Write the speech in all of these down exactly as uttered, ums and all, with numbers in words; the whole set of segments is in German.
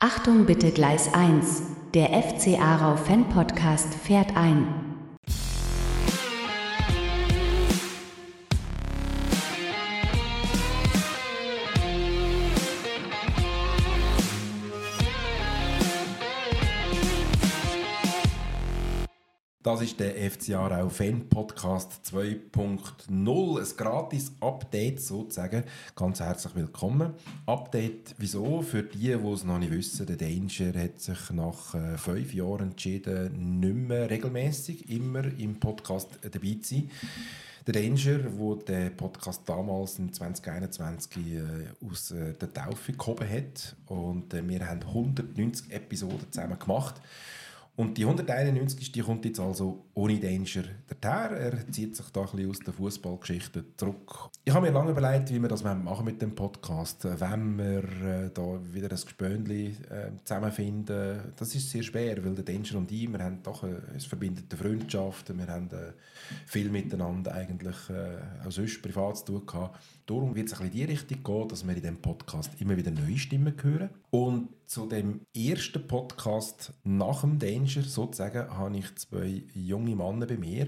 Achtung bitte Gleis eins, der F C Aarau Fan Podcast fährt ein. Das ist der F C Aarau Fan Podcast zwei Punkt null, ein gratis Update sozusagen. Ganz herzlich willkommen. Update wieso? Für die, die es noch nicht wissen, der Danger hat sich nach äh, fünf Jahren entschieden, nicht mehr regelmäßig immer im Podcast dabei zu sein. Der Danger, der den Podcast damals in zwanzig einundzwanzig äh, aus äh, der Taufe gehoben hat. Und äh, wir haben hundertneunzig Episoden zusammen gemacht. Und die hunderteinundneunzig. Die kommt jetzt also ohne Danger daher. Er zieht sich da ein bisschen aus der Fußballgeschichte zurück. Ich habe mir lange überlegt, wie wir das machen mit dem Podcast. Wenn wir äh, da wieder ein Gespönli äh, zusammenfinden, das ist sehr schwer, weil der Danger und ich, wir haben doch eine, es verbindet Freundschaften, wir haben äh, viel miteinander eigentlich äh, auch sonst privat zu tun gehabt. Darum wird es ein bisschen in die Richtung gehen, dass wir in diesem Podcast immer wieder neue Stimmen hören. Und zu dem ersten Podcast nach dem Danger, sozusagen, habe ich zwei junge Männer bei mir.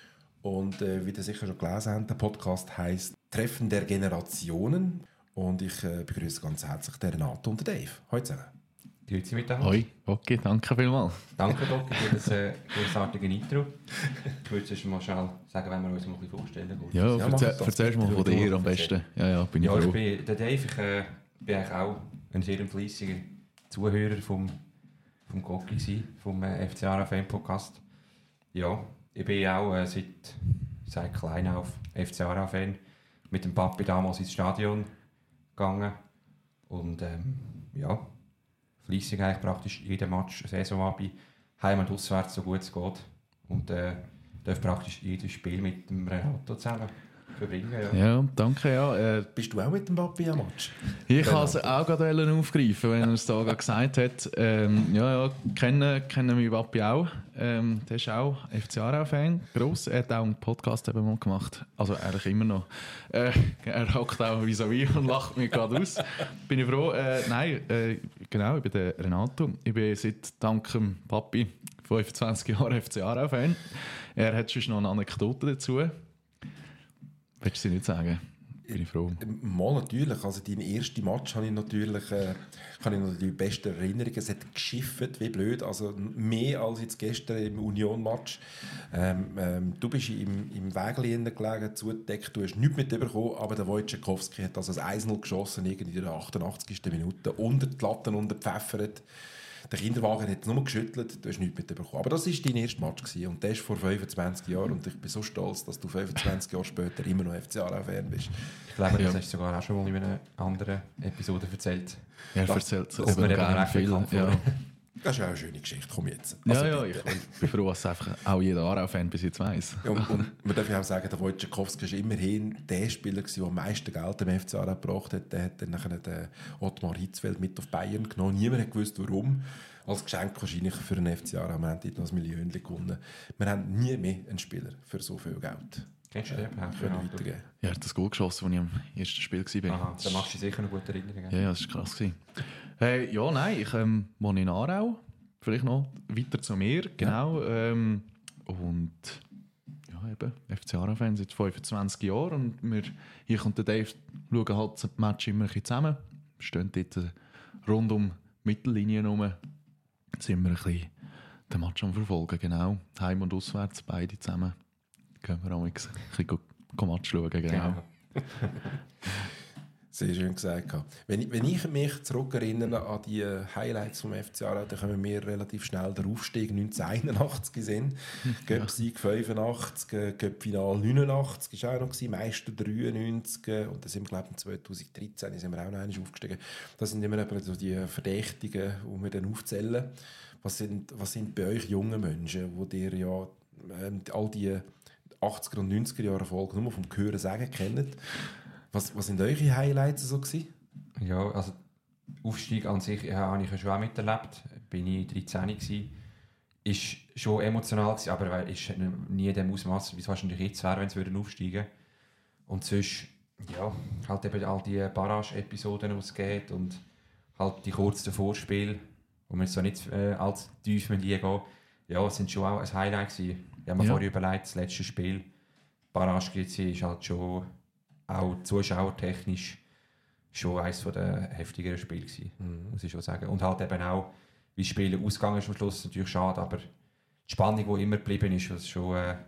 Und äh, wie ihr sicher schon gelesen habt, der Podcast heisst «Treffen der Generationen». Und ich äh, begrüße ganz herzlich den Renato und den Dave. Hallo zusammen. Grüezi miteinander. Hoi, okay, danke vielmals. Danke, Doc, für das äh, großartige Intro. Ich würde es mal schnell sagen, wenn wir uns mal ein bisschen vorstellen. Gut. Ja, Ja, erzähl, das erzählst mal von dir am besten. Ja, ja, bin ich Ja, froh. ich bin, der Dave, ich äh, bin eigentlich auch ein sehr fleissiger Zuhörer vom, vom Gocki gsi, vom äh, F C Aarau Fan Podcast. Ja, ich bin auch äh, seit, seit klein auf F C Aarau Fan. Mit dem Papi damals ins Stadion gegangen. Und ähm, ja, fleissig eigentlich praktisch jeden Match, Saisonabend, heim und auswärts, so gut es geht. Und äh, darf praktisch jedes Spiel mit dem Renato zusammen verbringen. Ja. Ja, danke, ja. Äh, Bist du auch mit dem Papi am Match? ich kann es auch gerade aufgreifen, wenn er es da gerade gesagt hat. Ähm, ja, ja, kennen, kennen meinen Papi auch. Ähm, der ist auch F C Aarau-Fan, gross. Er hat auch einen Podcast eben mal gemacht. Also eigentlich immer noch. Äh, er hockt auch vis-à-vis und lacht mich gerade aus. Bin ich froh. Äh, nein, äh, genau, ich bin der Renato. Ich bin seit dank dem Papi fünfundzwanzig Jahre F C Aarau-Fan. Er hat schon noch eine Anekdote dazu. Willst du sie nicht sagen? Bin ich froh. Mal natürlich. Also dein ersten Match habe ich natürlich, äh, kann ich noch die besten Erinnerungen. Es hat geschifft, wie blöd. Also mehr als jetzt gestern im Union-Match. Ähm, ähm, du bist im, im Wägli gelegen, zugedeckt. Du hast nichts mitbekommen, aber der Wojciechowski hat also ein eins null geschossen, irgendwie in der achtundachtzigsten Minute. Unter die Latten unterpfeffert. Der Kinderwagen hat nur geschüttelt, du hast nichts mitbekommen. Aber das war dein erster Match gewesen, und das ist vor fünfundzwanzig Jahren, und ich bin so stolz, dass du fünfundzwanzig Jahre später immer noch F C Aarau-Fan bist. Ich glaube, das Ja. hast du sogar auch schon mal in einer anderen Episode erzählt. Er Das- erzählt es das mir eben eben gerne recht viel. bekannt Ja. vor. Das ist ja eine schöne Geschichte, komm jetzt. Ja, Also ja, bitte. ich bin froh, dass es einfach auch jeder Aarau-Fan bis jetzt weiss. Ja, und, und man darf ja auch sagen, der Wojciechowski war immerhin der Spieler, der am meisten Geld dem F C Aarau gebracht hat. Der hat dann nachher den Ottmar Hitzfeld mit auf Bayern genommen. Niemand hat gewusst, warum. Als Geschenk wahrscheinlich für den F C Aarau. Wir haben dort noch ein Million gewonnen. Wir haben nie mehr einen Spieler für so viel Geld Kennst du den überhaupt? können Renato? weitergeben. Ja, er hat das Goal geschossen, als ich am ersten Spiel war. Aha, da machst du sicher eine gute Erinnerung. Ja, ja, das war krass. Gewesen. Hey, ja, nein, ich ähm, wohne in Aarau. Vielleicht noch weiter zu mir, genau. Ähm, und ja, eben, F C Aarau-Fan seit fünfundzwanzig Jahren. Und wir, ich und der Dave schauen halt das Match immer ein bisschen zusammen. Wir stehen dort äh, rund um die Mittellinie herum. Sind wir ein bisschen den Match am Verfolgen, genau. Heim- und auswärts, beide zusammen. Können wir auch ein bisschen go- go Match schauen, genau. Genau. Sehr schön gesagt. Wenn ich, wenn ich mich zurückerinnere an die Highlights vom F C Aarau, dann kommen wir relativ schnell der Aufstieg neunzehnhunderteinundachtzig gesehen. Göpp-Sieg fünfundachtzig, Göpp-Final neunundachtzig war auch noch, gewesen, Meister dreiundneunzig, und dann sind wir, glaube ich, zweitausenddreizehn sind wir auch noch einmal aufgestiegen. Das sind immer so die Verdächtigen, die wir dann aufzählen. Was sind, was sind bei euch junge Menschen, wo ihr ja ähm, all die achtziger und neunziger Jahre Folgen nur vom Hören sagen kennt? Was, was sind eure Highlights so gewesen? Ja, also Aufstieg an sich ja, habe ich ja schon auch miterlebt. Bin ich dreizehn gewesen. Ist schon emotional gewesen, aber ist nie in dem Ausmaß, wie es wahrscheinlich jetzt wäre, wenn es aufsteigen würde. Und sonst, ja, halt eben all die Barrage-Episoden ausgeht und halt die kurzen Vorspiele, wo wir jetzt so nicht äh, allzu tief mit gehen, ja, sind schon auch ein Highlight gewesen. Ich habe mir Ja. vorher überlegt, das letzte Spiel, Barrage G C, ist halt schon auch zuschauertechnisch schon eines der heftigeren Spiele gewesen, Mhm. muss ich schon sagen. Und halt eben auch, wie das Spiel ausgegangen ist am Schluss, natürlich schade, aber die Spannung, die immer geblieben ist, was schon äh,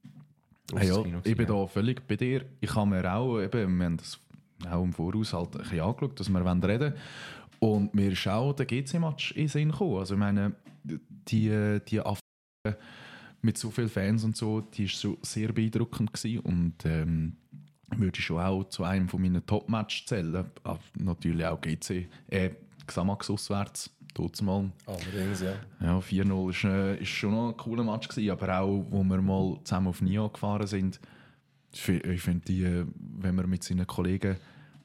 Hey, ja, Kino ich bin gewesen, da völlig bei dir. Ich habe mir auch, eben, wir haben das auch im Voraus halt ein bisschen angeschaut, dass wir reden wollen. Und mir ist auch der G C-Match in den Sinn gekommen. Also ich meine, die, die Affäre mit so vielen Fans und so, die war so sehr beeindruckend gewesen. Und ähm, würde ich schon auch zu einem von meinen Top-Matches zählen. Aber natürlich auch G C, äh, Xamax auswärts, dort mal. Allerdings, ja. Ja, vier null ist, äh, ist schon noch ein cooler Match gewesen, aber auch, wo wir mal zusammen auf Nia gefahren sind. Ich fi- ich finde, die, äh, wenn man mit seinen Kollegen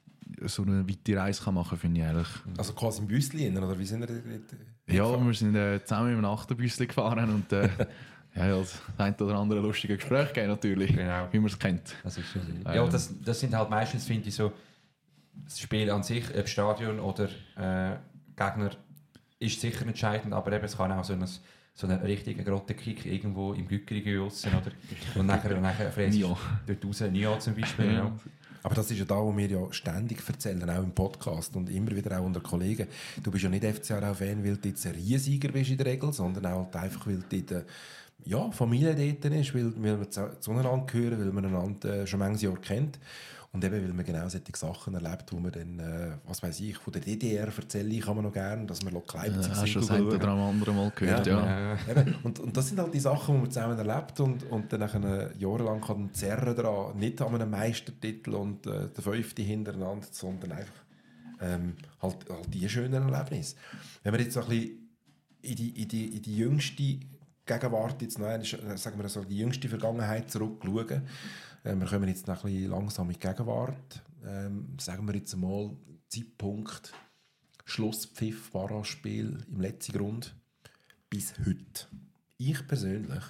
so eine weite Reise kann machen kann, finde ich eigentlich... Also quasi im Büsschen, oder wie sind wir da? Ja, wir sind äh, zusammen im Achterbüsschen gefahren und äh, ja, ja, das ein oder andere lustige Gespräch gegeben, natürlich, Genau. wie man es kennt. Das ist schon Ähm. ja, das, das sind halt meistens, finde ich, so das Spiel an sich, ob Stadion oder äh, Gegner, ist sicher entscheidend, aber eben, es kann auch so ein, so einen richtigen Grottenkick irgendwo im Gückeri gelassen oder und nachher, nachher fräst Nio. dort raus, Nio zum Beispiel. Ja. Aber das ist ja da, wo wir ja ständig erzählen, auch im Podcast und immer wieder auch unter Kollegen. Du bist ja nicht F C Aarau-Fan, weil du jetzt ein Riesensieger bist in der Regel, sondern auch halt einfach, weil du dort, ja, Familie dort ist, weil, weil wir zu- zueinander gehören, weil man einander äh, schon manches Jahr kennt. Und eben, weil man genau solche Sachen erlebt, wo man dann, äh, was weiß ich, von der D D R erzähle ich, kann man noch gerne, dass man Lok Leipzig Ja, hast du das ein oder andere Mal gehört, ja. Ja. Eben, und, und das sind halt die Sachen, die man zusammen erlebt und, und dann nachher jahrelang kann zerren daran, nicht an einem Meistertitel und äh, der fünfte hintereinander, sondern einfach ähm, halt, halt die schönen Erlebnisse. Wenn wir jetzt so ein bisschen in die, in die, in die jüngste Gegenwart, jetzt noch einmal, äh, sagen wir so, die jüngste Vergangenheit zurückschauen, äh, wir kommen jetzt noch ein bisschen langsam in die Gegenwart, ähm, sagen wir jetzt mal Zeitpunkt Schlusspfiff, Barrage-Spiel im letzten Grund bis heute. Ich persönlich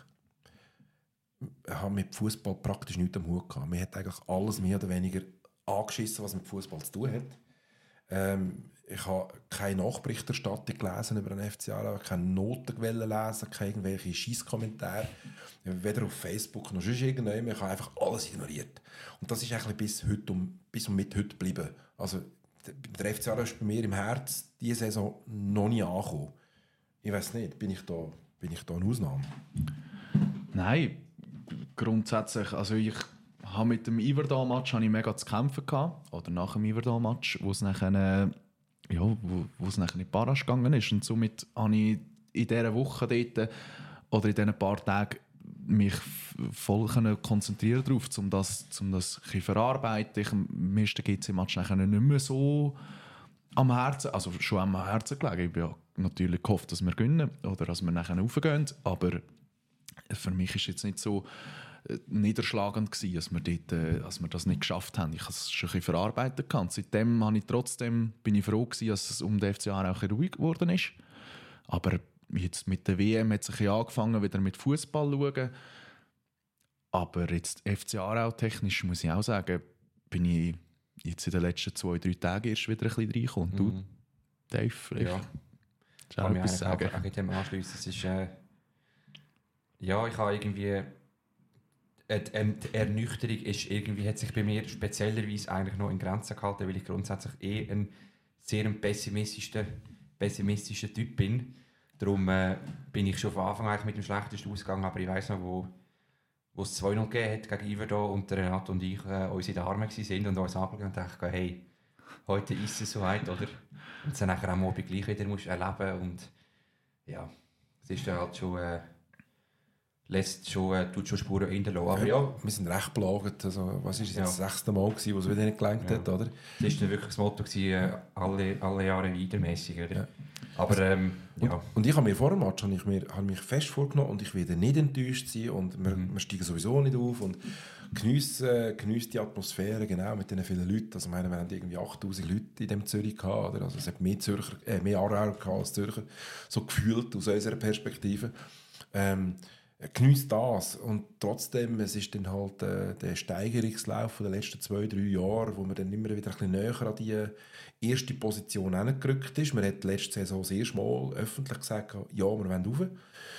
habe mit Fußball praktisch nichts am Hut gehabt. Mir hat eigentlich alles mehr oder weniger angeschissen, was mit Fußball zu tun hat. Ähm, ich habe keine Nachberichterstattung gelesen über den F C Aarau, keine Noten lesen, keine irgendwelche Scheisskommentare, weder auf Facebook noch sonst irgendjemand. Ich habe einfach alles ignoriert. Und das ist eigentlich bis heute um, bis um mit heute geblieben. Also der F C Aarau ist bei mir im Herz diese Saison noch nie angekommen. Ich weiß nicht, bin ich da, bin ich da eine Ausnahme? Nein, grundsätzlich, also ich habe mit dem Iverdal-Match habe ich mega zu kämpfen gehabt, oder nach dem Iverdal-Match, wo es nachher, äh, ja, wo, wo es nachher in die Barrage gegangen ist, und somit habe ich in dieser Woche dort, oder in diesen paar Tagen mich f- voll können konzentrieren darauf, um das, um das ein bisschen verarbeiten. Ich, mir ist der G C-Match nachher nicht mehr so am Herzen, also schon am Herzen gelegen. Ich habe ja natürlich gehofft, dass wir gewinnen oder dass wir nachher raufgehen, aber für mich ist jetzt nicht so äh, niederschlagend gewesen, dass wir, dort, äh, dass wir das nicht geschafft haben. Ich habe es schon ein bisschen verarbeitet gehabt. Seitdem habe ich trotzdem, bin ich froh gewesen, dass es um den F C Aarau auch ruhig geworden ist. Aber jetzt mit der W M hat es ein bisschen angefangen, wieder mit Fußball zu schauen. Aber jetzt F C Aarau technisch muss ich auch sagen, bin ich jetzt in den letzten zwei, drei Tagen erst wieder ein bisschen reingekommen. Du, Mhm. Dave, vielleicht Ja. kannst du auch Kann mich etwas eigentlich sagen? auch, auch in dem anschliessen. Es ist, äh, ja, ich habe irgendwie äh, die, ähm, die Ernüchterung ist irgendwie, hat sich bei mir speziellerweise eigentlich noch in Grenzen gehalten, weil ich grundsätzlich eh ein sehr ein pessimistischer, pessimistischer Typ bin. Darum äh, bin ich schon von Anfang an eigentlich mit dem schlechtesten ausgegangen, aber ich weiss noch, wo, wo es zwei null gegeben hat gegen Iverdal und der Renato und ich äh, uns in den Armen waren und uns angeschaut und dachten, hey, heute ist es soweit, oder? Und es dann nachher am Abend gleich wieder musst erleben und ja, es ist dann halt schon, äh, lässt schon, äh, tut schon Spuren hinterlassen. Aber ja, Wir sind recht belagert. Also, was ist es Ja. jetzt das sechste Mal gewesen, wo es wieder nicht gelangt Ja. hat, oder? das war dann wirklich das Motto, gewesen, äh, alle, alle Jahre wiedermäßig, oder? Ja. Aber ähm, Und, ja, und ich habe mir vor dem Match habe ich mir, habe mich fest vorgenommen und ich werde nicht enttäuscht sein und wir, Mhm. wir steigen sowieso nicht auf und geniessen, geniessen die Atmosphäre genau mit diesen vielen Leuten. Also ich meine, wir haben irgendwie achttausend Leute in dem Zürich gehabt, oder? Also es hat mehr Zürcher, äh, mehr Aarauer gehabt als Zürcher, so gefühlt aus unserer Perspektive. Ähm, genießt das. Und trotzdem, es ist dann halt äh, der Steigerungslauf der letzten zwei, drei Jahre, wo man dann immer wieder ein bisschen näher an die erste Position hingerückt ist. Man hat letzte Saison das erste Mal öffentlich gesagt, ja, wir wollen rauf.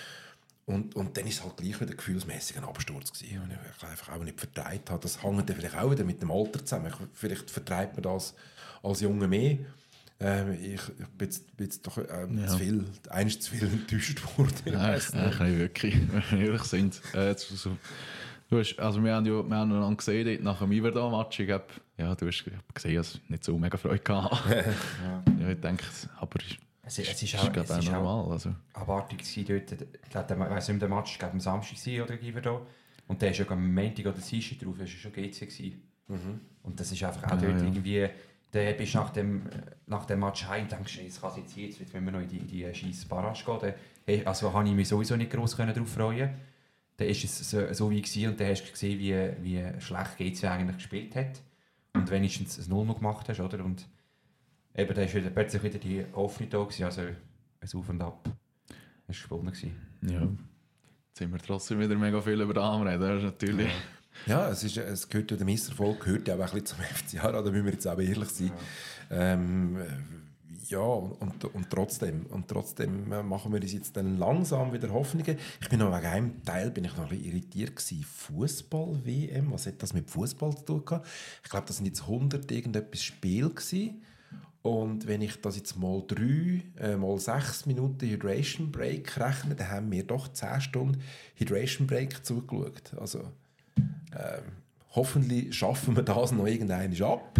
Und, und dann war es halt gleich wieder gefühlsmäßig ein Absturz gewesen, den ich einfach auch nicht vertreibt habe. Das hängt dann vielleicht auch wieder mit dem Alter zusammen. Vielleicht vertreibt man das als Junge mehr. Ähm, ich, ich bin jetzt, bin jetzt doch ähm, Ja. zu viel, eines zu viel enttäuscht worden. Nein, Ich weiss nicht wirklich, wenn wir ehrlich sind. Äh, jetzt so, du hast, also wir haben ja wir haben einander gesehen dort nach dem Iverdon-Match. Ich glaube, ja, du hast gesehen, dass ich nicht so mega Freude hatte. Ja. Ja, ich denke, aber Es, ist- es ist das auch, ist glaub, es auch ist auch normal. Also. Erwartung gewesen dort. Ich glaube, der, weiss nicht, der Match war am Samstag gewesen, oder Iverdon. Und der war ja am Montag oder Dienstag drauf, das war schon G C gewesen. Mhm. Und das ist einfach auch Ja, dort ja. irgendwie... Dann bist du nach dem, nach dem Match heim und denkst, jetzt kann es jetzt hier, jetzt, wenn wir noch in die, in die scheisse Barrage gehen, dann hey, also, habe ich mich sowieso nicht gross darauf freuen. Dann war es so, so wie gewesen, und dann hast du gesehen, wie, wie schlecht G C eigentlich gespielt hat. Und wenigstens ein null noch gemacht hast, oder? Und eben, dann war wieder, plötzlich wieder die Hoffnung da gewesen, also ein Auf und Ab. Das war gewonnen gewesen. Ja. Jetzt sind wir trotzdem wieder mega viel über Damen reden. Das ist natürlich. Ja, es, ist, es gehört ja, der Misserfolg gehört ja auch ein bisschen zum F C A, da müssen wir jetzt auch ehrlich sein. Ja, ähm, ja und, und, trotzdem, und trotzdem machen wir uns jetzt dann langsam wieder Hoffnungen. Ich bin noch wegen einem Teil bin ich noch ein bisschen irritiert gewesen. Fußball-W M, was hat das mit Fußball zu tun gehabt? Ich glaube, das sind jetzt hundert irgendetwas Spiele gewesen. Und wenn ich das jetzt mal drei, äh, mal sechs Minuten Hydration Break rechne, dann haben wir doch zehn Stunden Hydration Break zugeschaut. Also ähm, hoffentlich schaffen wir das noch irgendwann ab.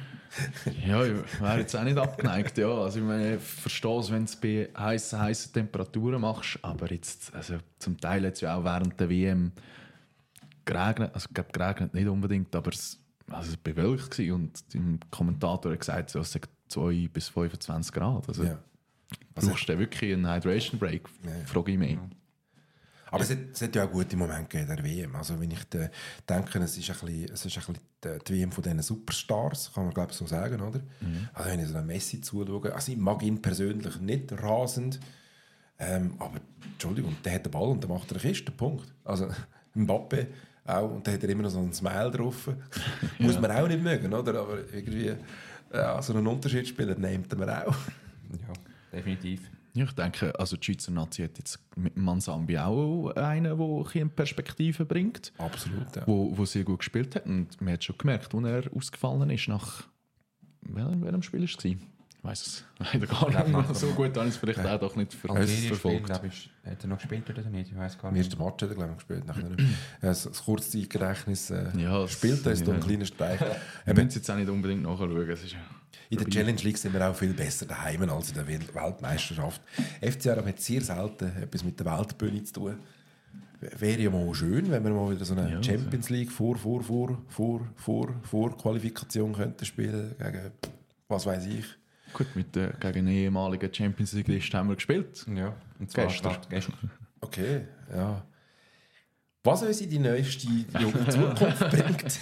Ja, ich wäre jetzt auch nicht abgeneigt. Ja. Also ich, meine, ich verstehe es, wenn du es bei heissen, heissen Temperaturen machst, aber jetzt, also zum Teil hat es ja auch während der W M geregnet. Also ich glaube, geregnet nicht unbedingt, aber es also es war bewölkt gewesen und der Kommentator hat gesagt, so, es sei zwei bis fünfundzwanzig Grad. Also Ja. brauchst du wirklich einen Hydration Break? Ja. Frage ich mich. Aber es hat, es hat ja auch gute Momente in der W M. Also wenn ich de, denke, es ist ein bisschen, es ist ein bisschen die, die W M von diesen Superstars, kann man glaube ich so sagen, oder? Mhm. Also wenn ich so einem Messi zuschaue, also ich mag ihn persönlich nicht rasend, ähm, aber Entschuldigung, der hat den Ball und der macht er einen Kiste, Punkt. Also Mbappé auch, und da hat er immer noch so einen Smile drauf. Muss man auch nicht mögen, oder? Aber irgendwie ja, so einen Unterschiedsspieler nimmt man auch. Ja, definitiv. Ja, ich denke, also die Schweizer Nazi hat jetzt mit Mansambi auch einen, der ein bisschen Perspektive bringt. Absolut, ja. Wo, wo sehr gut gespielt hat. Und man hat schon gemerkt, als er ausgefallen ist, nach welchem, welchem Spiel war es? Ich weiss es leider gar nicht mehr. So gut habe ich es vielleicht ja. auch doch nicht ver Algerien verfolgt. Spiel, ich, hat er noch gespielt oder nicht? Ich weiß gar Im nicht. ersten Match hat er, glaube ich, gespielt. Nachher nicht. Ja, das, das Kurzzeitgedächtnis äh, Ja, spielt, da ist ja. da ein kleiner Streich. Wir müssen es jetzt auch nicht unbedingt nachschauen. Es ist ja In der Challenge League sind wir auch viel besser daheim als in der Wel- Weltmeisterschaft. F C R hat sehr selten etwas mit der Weltbühne zu tun. Wäre ja mal schön, wenn wir mal wieder so eine Ja, Champions League vor, vor, vor, vor, vor, vor Qualifikation könnten spielen gegen, was weiß ich. gut, mit der, gegen den ehemaligen Champions League-List haben wir gespielt. Ja, und zwar Gestern. gerade gestern. Okay, ja. Was uns in die neueste junge Zukunft bringt.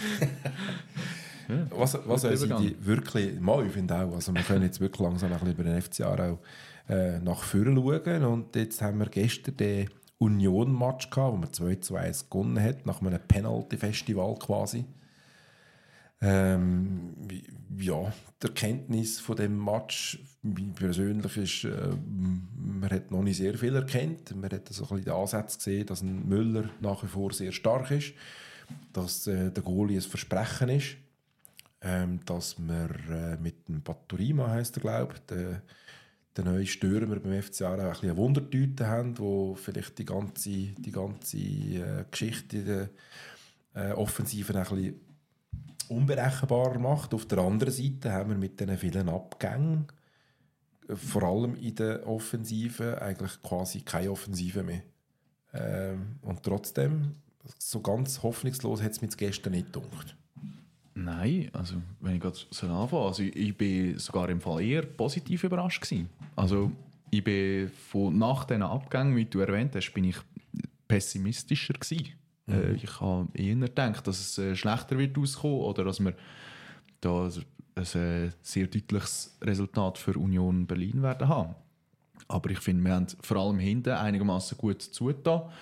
Ja, Was, was uns in Übergang. die wirklich, mal, ich finde auch, also wir können jetzt wirklich langsam ein bisschen über den F C A auch äh, nach vorne schauen. Und jetzt haben wir gestern den Union-Match gehabt, wo man zwei zu eins gewonnen hat, nach einem Penalty-Festival quasi. Ähm, ja, die Erkenntnis von dem Match, mir persönlich ist, äh, man hat noch nicht sehr viel erkannt. Man hat so ein bisschen den Ansatz gesehen, dass ein Müller nach wie vor sehr stark ist, dass äh, der Goalie ein Versprechen ist, ähm, dass wir äh, mit dem Paturima, heisst er, glaube ich, der, der neue Stürmer beim F C A auch ein bisschen eine Wundertüte haben, wo vielleicht die ganze, die ganze äh, Geschichte in der äh, Offensive ein bisschen unberechenbarer macht. Auf der anderen Seite haben wir mit diesen vielen Abgängen, äh, vor allem in der Offensive, eigentlich quasi keine Offensive mehr. Ähm, und trotzdem, so ganz hoffnungslos hat es mir gestern nicht gedacht. Nein, also wenn ich gerade so anfange, also ich, ich bin sogar im Fall eher positiv überrascht gewesen. Also ich bin von, nach diesen Abgängen, wie du erwähnt hast, bin ich pessimistischer gewesen. Mhm. Äh, ich habe eher gedacht, dass es äh, schlechter wird auskommen oder dass wir da ein äh, sehr deutliches Resultat für Union Berlin werden haben. Aber ich finde, wir haben vor allem hinten einigermaßen gut zugetan.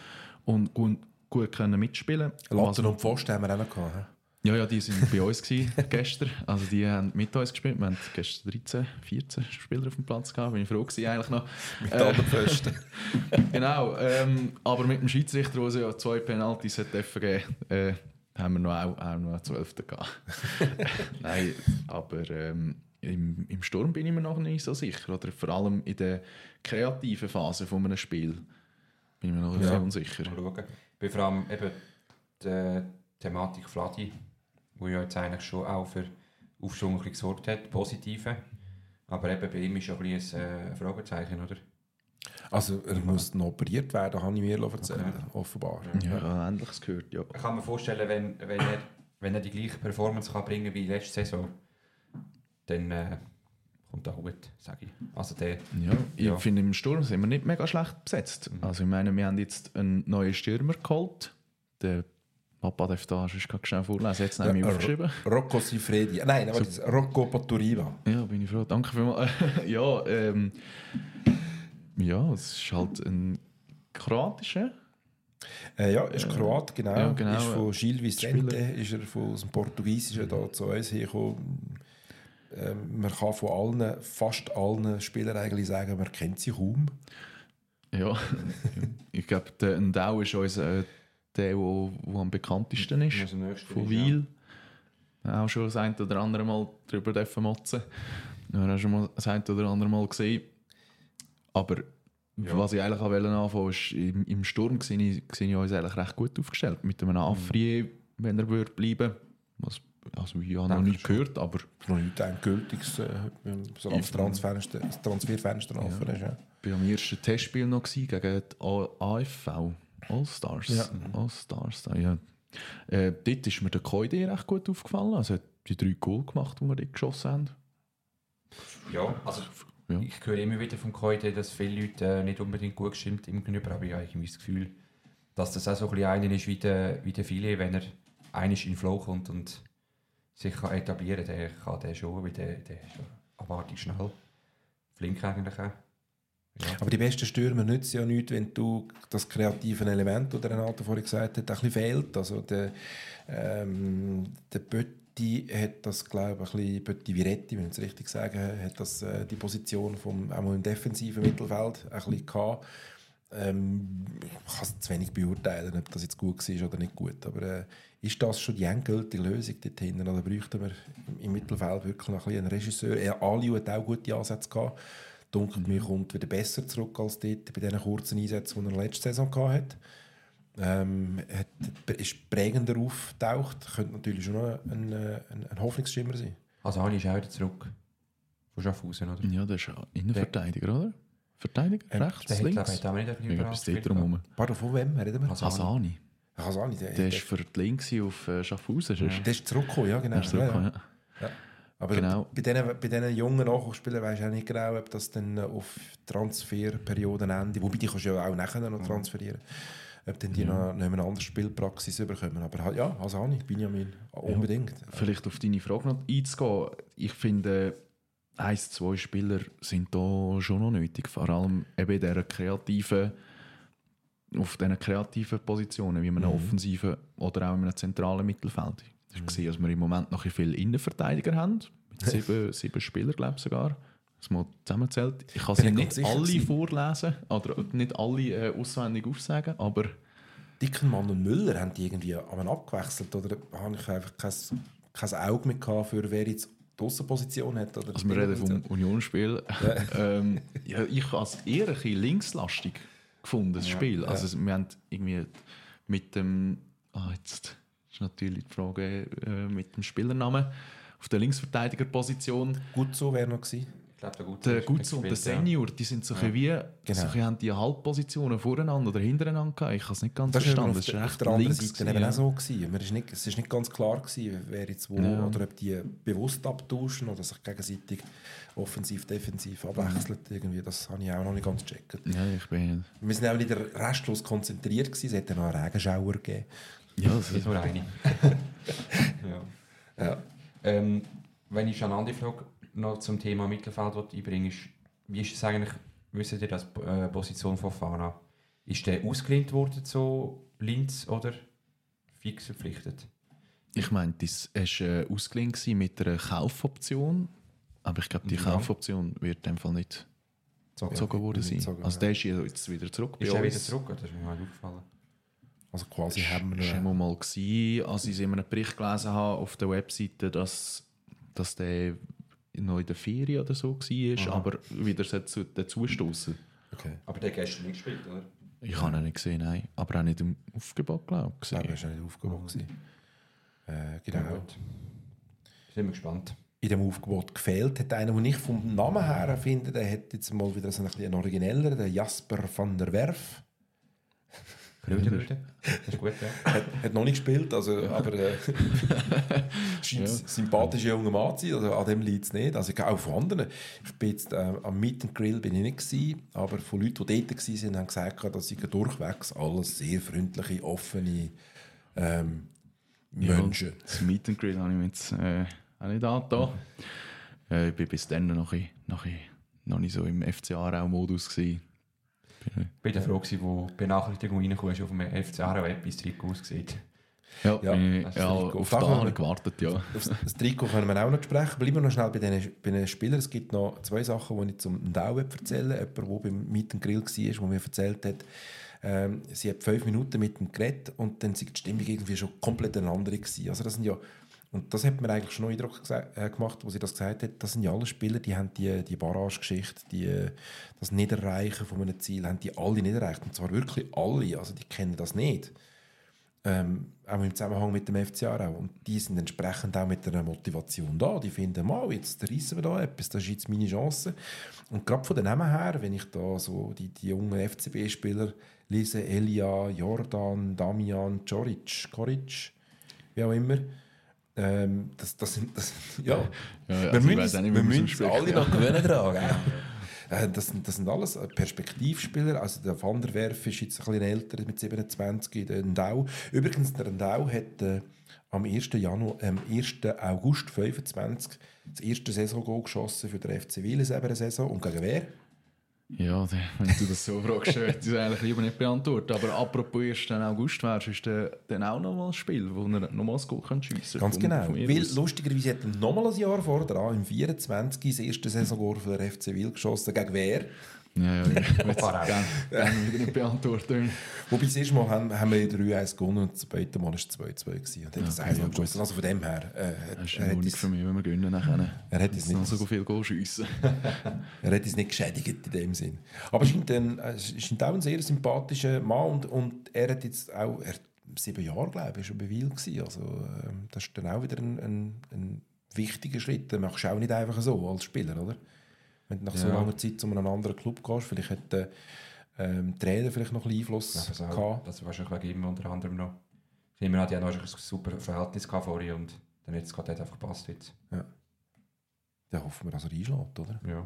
und gut, gut können mitspielen. Latten und Pfosten haben wir auch noch gehabt. Ja, ja, die waren bei uns gewesen, gestern. Also die haben mit uns gespielt. Wir hatten gestern dreizehn, vierzehn Spieler auf dem Platz gehabt. Bin ich froh gewesen, eigentlich noch. Mit äh, allen Pfosten. Genau. Ähm, aber mit dem Schiedsrichter, der ja zwei Penalties hat geben, äh, haben wir noch auch, auch noch einen Zwölften gehabt. Nein, aber ähm, im, im Sturm bin ich mir noch nicht so sicher. Oder vor allem in der kreativen Phase von einem Spiel bin ich mir noch ja. sehr unsicher. Mal schauen. Ich bin vor allem eben die Thematik Vladi, die ja jetzt eigentlich schon auch für Aufschwung gesorgt hat, positive. Aber eben bei ihm ist ja ein bisschen ein Fragezeichen, oder? Also er muss noch operiert werden, habe ich mir erzählt, okay. offenbar. Ja, ja, Ähnliches gehört, ja. Ich kann mir vorstellen, wenn, wenn, er, wenn er die gleiche Performance kann bringen wie letzte Saison, dann äh, kommt er gut, sage ich. Also der, ja, ich ja. finde, im Sturm sind wir nicht mega schlecht besetzt. Mhm. Also ich meine, wir haben jetzt einen neuen Stürmer geholt. Der Papa darf da, hast du gerade schnell vorlesen, jetzt habe ich ja, aufgeschrieben. Rocco Sifredi, nein, nein so. Rocco Paturiva. Ja, bin ich froh, danke vielmals. ja, ähm, ja, es ist halt ein kroatischer. Äh, ja, ist Kroat, genau. Ja, genau. Ist von Gil Vicente, ist er von aus dem Portugiesischen da zu uns hergekommen. Ähm, man kann von allen, fast allen Spielern eigentlich sagen, man kennt sie kaum. Ja, ich glaube, der Ndau ist uns äh, der, der am bekanntesten ist. Also von Wiel. Ja. Auch schon das ein oder andere Mal darüber dürfen motzen. Wir haben schon mal das ein oder andere Mal gesehen. Aber ja. was ich eigentlich anfangen wollte, ist, im, im Sturm sehe ich, sehe ich uns eigentlich recht gut aufgestellt. Mit einem Afrier, mhm. wenn er würde bleiben. Was, also ich habe noch nicht gehört, aber... noch nicht endgültiges, äh, solange das Transferfenster, das Transferfenster ja. offen ist. Ja. Ich war am ersten Testspiel noch gewesen, gegen die A F V. All-Stars. Ja. All-Stars, ja. Äh, dort ist mir der Koide recht gut aufgefallen. Also er hat die drei Goal gemacht, die wir dort geschossen haben. Ja, also... Ja. Ich höre immer wieder vom Koide, dass viele Leute äh, nicht unbedingt gut gestimmt im Gegenüber, aber ich habe irgendwie das Gefühl, dass das auch so ein bisschen einer ist wie der, wie der Filet, wenn er einig in den Flow kommt und sich kann etablieren kann, der kann der schon, weil der, der ist abartig schnell. Flink eigentlich auch. Ja. Aber die besten Stürmer nützen ja nichts, wenn du das kreative Element, das der Renato vorhin gesagt hat, ein bisschen fehlt. Also der, ähm, der Bötti hat das, glaube ich, ein bisschen, Bötti Viretti, wenn ich es richtig sage, hat das, äh, die Position vom, auch mal im defensiven Mittelfeld ein bisschen gehabt. Ähm, ich kann es zu wenig beurteilen, ob das jetzt gut war oder nicht gut. Aber äh, ist das schon die endgültige Lösung dort hinten? Oder bräuchten wir im, im Mittelfeld wirklich noch ein bisschen einen Regisseur? Er, Aliu hat auch gute Ansätze gehabt. Dunkelt mir kommt wieder besser zurück als dort bei diesen kurzen Einsätzen, die er letzte Saison hatte. Ähm, hat, ist prägender aufgetaucht. Könnte natürlich schon noch ein, ein, ein Hoffnungsschimmer sein. Also Ali ist auch wieder zurück von Schaffhausen, oder? Ja, der ist Innenverteidiger, oder? Verteidiger? Ähm, rechts, der links? Hat, der hat auch nicht ich weiß nicht drum. Pardon, von wem reden wir? Hasani. Hasani, der, der ist für die Links auf äh, Schaffhausen. Ja. Der ist zurückgekommen, ja genau. Der ist zurückgekommen, ja, ja. Ja. Aber genau. bei diesen bei diesen jungen Nachwuchsspielern weisst du auch nicht genau, ob das dann auf Transferperiodenende, wobei die kannst du ja auch nachher noch transferieren, ob dann die ja. noch, noch eine andere Spielpraxis bekommen. Aber ja, Hasani, Benjamin, unbedingt. Ja, vielleicht auf deine Frage noch einzugehen. Ich finde, ein, zwei Spieler sind da schon noch nötig. Vor allem eben in dieser kreativen, auf diesen kreativen Positionen, wie man mhm. offensiven oder auch in einem zentralen Mittelfeld. Ich habe gesehen, dass wir im Moment noch viele Innenverteidiger haben. Mit sieben, sieben Spielern, glaube ich sogar. Das mal zusammenzählt. Ich kann sie nicht alle sein. vorlesen oder nicht alle äh, auswendig aufsagen, aber... Dickenmann und Müller haben die irgendwie abgewechselt oder habe ich einfach kein, kein Auge mehr gehabt, für wer jetzt die Aussenposition hat? Oder also wir reden vom Unionsspiel. Ja. ähm, ja, ich habe es eher ein bisschen linkslastig gefunden, das ja, Spiel. Also ja. wir haben irgendwie mit dem... Ah, jetzt... Das ist natürlich die Frage äh, mit dem Spielernamen. Auf der Linksverteidigerposition. Guzzo wäre noch gewesen. Ich glaube, der Guzzo, der Guzzo und der Senior, die sind so ja. wie, genau. so haben die Halbpositionen voreinander oder hintereinander gehabt. Ich habe es nicht ganz das verstanden. Das war auf der anderen Seite eben auch so gewesen. Man ist nicht, es war nicht ganz klar gewesen, wer jetzt wo, ja. oder ob die bewusst abtauschen oder sich gegenseitig offensiv, defensiv abwechseln. Mhm. Irgendwie, das habe ich auch noch nicht ganz gecheckt. Ja, ich bin... Wir sind auch nicht restlos konzentriert gewesen. Es hätte noch einen Regenschauer gegeben. Ja, das ist nur eine. ja. Ja. Ähm, wenn ich eine andere Frage noch zum Thema Mittelfeld einbringe, ist, wie ist es eigentlich, wisst ihr, das äh, Position von Fana? Ist der ausgelehnt worden zu Linz oder fix verpflichtet? Ich meine, das war äh, ausgeliehen mit einer Kaufoption, aber ich glaube, die Ja. Kaufoption wird in dem Fall nicht So, gezogen worden sein. gezogen, Also ja. der ist jetzt wieder zurück bei ist er uns. wieder zurück? Oder? Das ist mir mal aufgefallen. Also quasi haben Das wir... war mal gewesen, als ich in einem Bericht gelesen habe auf der Webseite, dass, dass der noch in der Ferien oder so war, Aha. aber wieder dazu, dazu stoßen. Okay. Aber der hat gestern nicht gespielt, oder? Ich habe ihn nicht gesehen, nein. Aber auch nicht im Aufgebot, glaube ich. Ja, gesehen. das war nicht aufgebaut. gewesen. Äh, Ja, genau. gut. Sind wir gespannt. In dem Aufgebot gefehlt hat einer, den ich vom Namen her finde, der hat jetzt mal wieder so ein bisschen origineller, der Jasper van der Werf. Rüde, Rüde. Das ist gut, ja. Hat, hat noch nicht gespielt, also, aber äh, scheint Ja. ein sympathischer junger Mann zu sein, also an dem liegt es nicht. Also auch von anderen. Ich bin jetzt, äh, am Meet and Grill bin ich nicht gewesen, aber von Leuten, die dort waren, haben gesagt, dass sie durchwegs alles sehr freundliche, offene ähm, Menschen. Ja, das Meet and Greet habe ich mir jetzt äh, auch nicht angetan. Äh, ich war bis dann noch, ein, noch, ein, noch nicht so im F C Aarau-Modus gewesen. Ich bin froh, gewesen, wo die Benachrichtigung reinkommt, auf dem F C Aarau-App, wie das Trikot aussieht. Ja, Ja, bin ich, das ist ja richtig. auf Da da können habe wir- ich gewartet, ja. Auf das Trikot können wir auch noch sprechen. Bleiben wir noch schnell bei den, bei den Spielern. Es gibt noch zwei Sachen, die ich zum Ndau erzählen will. Jemand, der beim Meet and Grill war, der mir erzählt hat, ähm, sie hat fünf Minuten mit ihm geredet und dann war die Stimmung irgendwie schon komplett eine andere gewesen. Also das sind ja, und das hat mir eigentlich schon noch Eindruck gesa- äh, gemacht, als sie das gesagt hat. Das sind ja alle Spieler, die haben die, die Barrage-Geschichte, die, das Niederreichen von einem Ziel, haben die alle nicht erreicht. Und zwar wirklich alle. Also die kennen das nicht. Ähm, auch im Zusammenhang mit dem F C Aarau. Und die sind entsprechend auch mit einer Motivation da. Die finden, mal, jetzt reissen wir da etwas, das ist jetzt meine Chance. Und gerade von den Namen her, wenn ich da so die, die jungen F C B-Spieler lese, Elia, Jordan, Damian, Joric, Koric, wie auch immer, ähm, das, das sind, das, ja, Ja, ja, wir also ich müssen, weiss auch nicht, wie wir man es müssen ausspricht, alle ja. noch gewöhnen dran, gell? Äh, Das sind, das sind alles Perspektivspieler. Also der Van der Werf ist jetzt ein bisschen älter, mit siebenundzwanzig. Der Ndau. Übrigens, der Ndau hat äh, am ersten Januar, ähm, ersten August fünfundzwanzig das erste Saisongoal geschossen für den F C Wiel in dieser Saison. Und gegen wer? Ja, der- wenn du das so fragst, hätte ich es eigentlich lieber nicht beantwortet. Aber apropos ersten August wärst, ist der, dann auch noch mal ein Spiel, wo er noch mal ein Goal schiessen kann. Ganz genau. Weil lustigerweise hat er noch mal ein Jahr vor dran, im vierundzwanzig das erste Saisongoal für den F C Wiel geschossen. Gegen wer? Ja, ja, ich würde es Aarau. gerne gerne wieder nicht beantworten. Wobei das erste Mal haben, haben wir drei eins gewonnen und das zweite Mal war es zwei zwei gewesen. Und dann hat das Okay, eins ja, noch geschossen. Also von dem her, äh, Das ist er, eine hat Wohnung es, für mich, wenn wir gewinnen nachher. er hat es noch nicht, so viel Goal schiessen. er hat es nicht geschädigt in dem Sinn. Aber er scheint, ein, er scheint auch ein sehr sympathischer Mann und, und er hat jetzt auch, er, sieben Jahre, glaube ich, schon bei Wiel gewesen. Also ähm, das ist dann auch wieder ein, ein, ein wichtiger Schritt. Den machst du auch nicht einfach so als Spieler, oder? Wenn du nach so Ja. langer Zeit zu einem anderen Club gehst, vielleicht hat der ähm, Trainer vielleicht noch ein bisschen Einfluss Ja, das, auch, gehabt. das wahrscheinlich wegen ihm unter anderem noch. Immer hat ja noch ein super Verhältnis gehabt vorher und dann hat es gerade nicht einfach gepasst jetzt. Dann hoffen wir, dass er einschlägt, oder? Ja.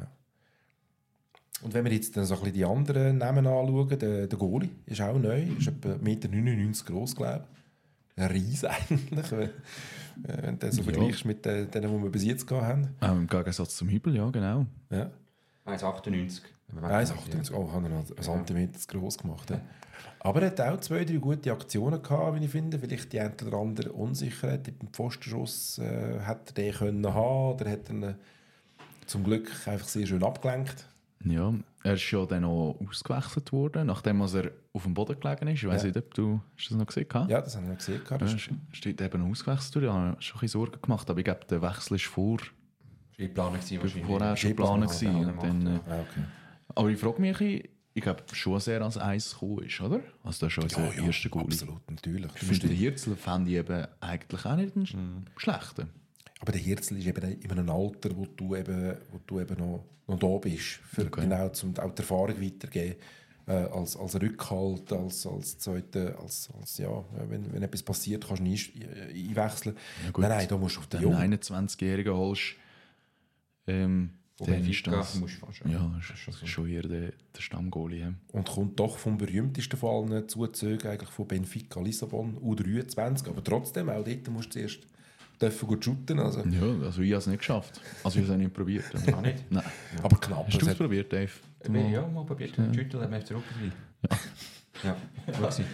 Und wenn wir jetzt dann so ein bisschen die anderen Namen anschauen, der, der Goalie ist auch neu, ist etwa eins Komma neunundneunzig Meter groß, glaube ich. Ein Ries eigentlich, wenn, äh, wenn du das so Ja. vergleichst mit den, denen, die wir bis jetzt gehabt haben. Auch im Gegensatz zum Hübel, ja, genau. Ja. eins Komma achtundneunzig. eins Komma achtundneunzig, oh, haben wir noch einen Zentimeter zu gross gemacht. Ja. Aber er hat auch zwei, drei gute Aktionen gehabt, wie ich finde. Vielleicht die eine oder andere Unsicherheit. Beim Pfostenschuss äh, hat er den können haben oder hat er ihn zum Glück einfach sehr schön abgelenkt. Ja, er ist ja dann noch ausgewechselt worden, nachdem als er auf dem Boden gelegen ist. Ich weiss Ja. nicht, ob du hast das noch gesehen hast. Ja, das haben wir gesehen. Ja, Das er ist- steht eben noch ausgewechselt worden. Ich habe mir schon ein bisschen Sorgen gemacht, aber ich glaube, der Wechsel ist vor, Das war in Planung wahrscheinlich. vorher schon geplant gewesen. Und dann, äh, Ah, okay. aber ich frage mich, ein bisschen, ich glaube schon, dass er als Eis gekommen ist, oder? Also das ist schon unser erster Goalie. absolut, natürlich. Ich finde, den Hirzel fände ich eben eigentlich auch nicht einen schlechten. Aber der Hirzel ist eben in einem Alter, wo du eben, wo du eben noch, noch da bist, für Okay. genau zum auch die Erfahrung weitergeben, äh, als, als Rückhalt, als, als zweite, als, als ja, wenn, wenn etwas passiert, kannst du nicht ein- einwechseln. Ja, gut. nein, nein, da musst du auf den Wenn du einen Jungen. einundzwanzigjährigen holst, ähm, Von dann ist Benfica das musst du fast schon. ja, ist schon eher der, der Stammgoalie. Ja. Und kommt doch vom berühmtesten von allen zugezogen, eigentlich von Benfica Lissabon, U dreiundzwanzig. Aber trotzdem, auch dort musst du zuerst dürfen gut shooten. Also. Ja, also ich habe es nicht geschafft. Also ich habe es auch nicht probiert. Auch nicht? Nein. Aber knapp. Hast du das es hat- probiert, Dave? Ich bin ja mal probiert, mit Schütteln, dann hast du zurückgegeben. Ja, gut gewesen.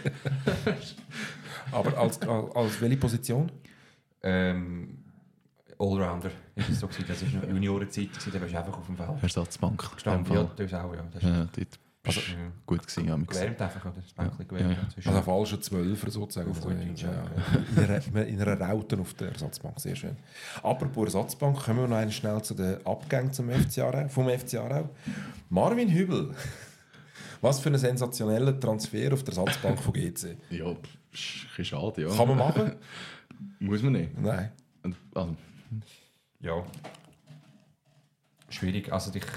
Aber als, als, als welche Position? Ähm, Allrounder ist es so gewesen. Das war noch Juniorenzeit, gewesen, da warst du einfach auf dem Feld Ersatzbank. gestanden. Ja, Ja, das auch, ja. Das ist ja, dort Also, bist ja. gut gewesen. Ja, gelernt einfach, oder? Das Bänkchen Ja, gelernt. ja. Das ist Also falscher Zwölfer sozusagen. Auf Also gut in, Deutsch, ja. äh, in, einer, in einer Raute auf der Ersatzbank, sehr schön. Apropos Ersatzbank, kommen wir noch einmal schnell zu den Abgängen zum F C Aarau, vom F C Aarau. Marvin Hübel, was für ein sensationeller Transfer auf der Ersatzbank von G C. ja, ist ein bisschen schade, ja. Kann man machen? Muss man nicht. Nein. Also, Ja. Schwierig. Also ich...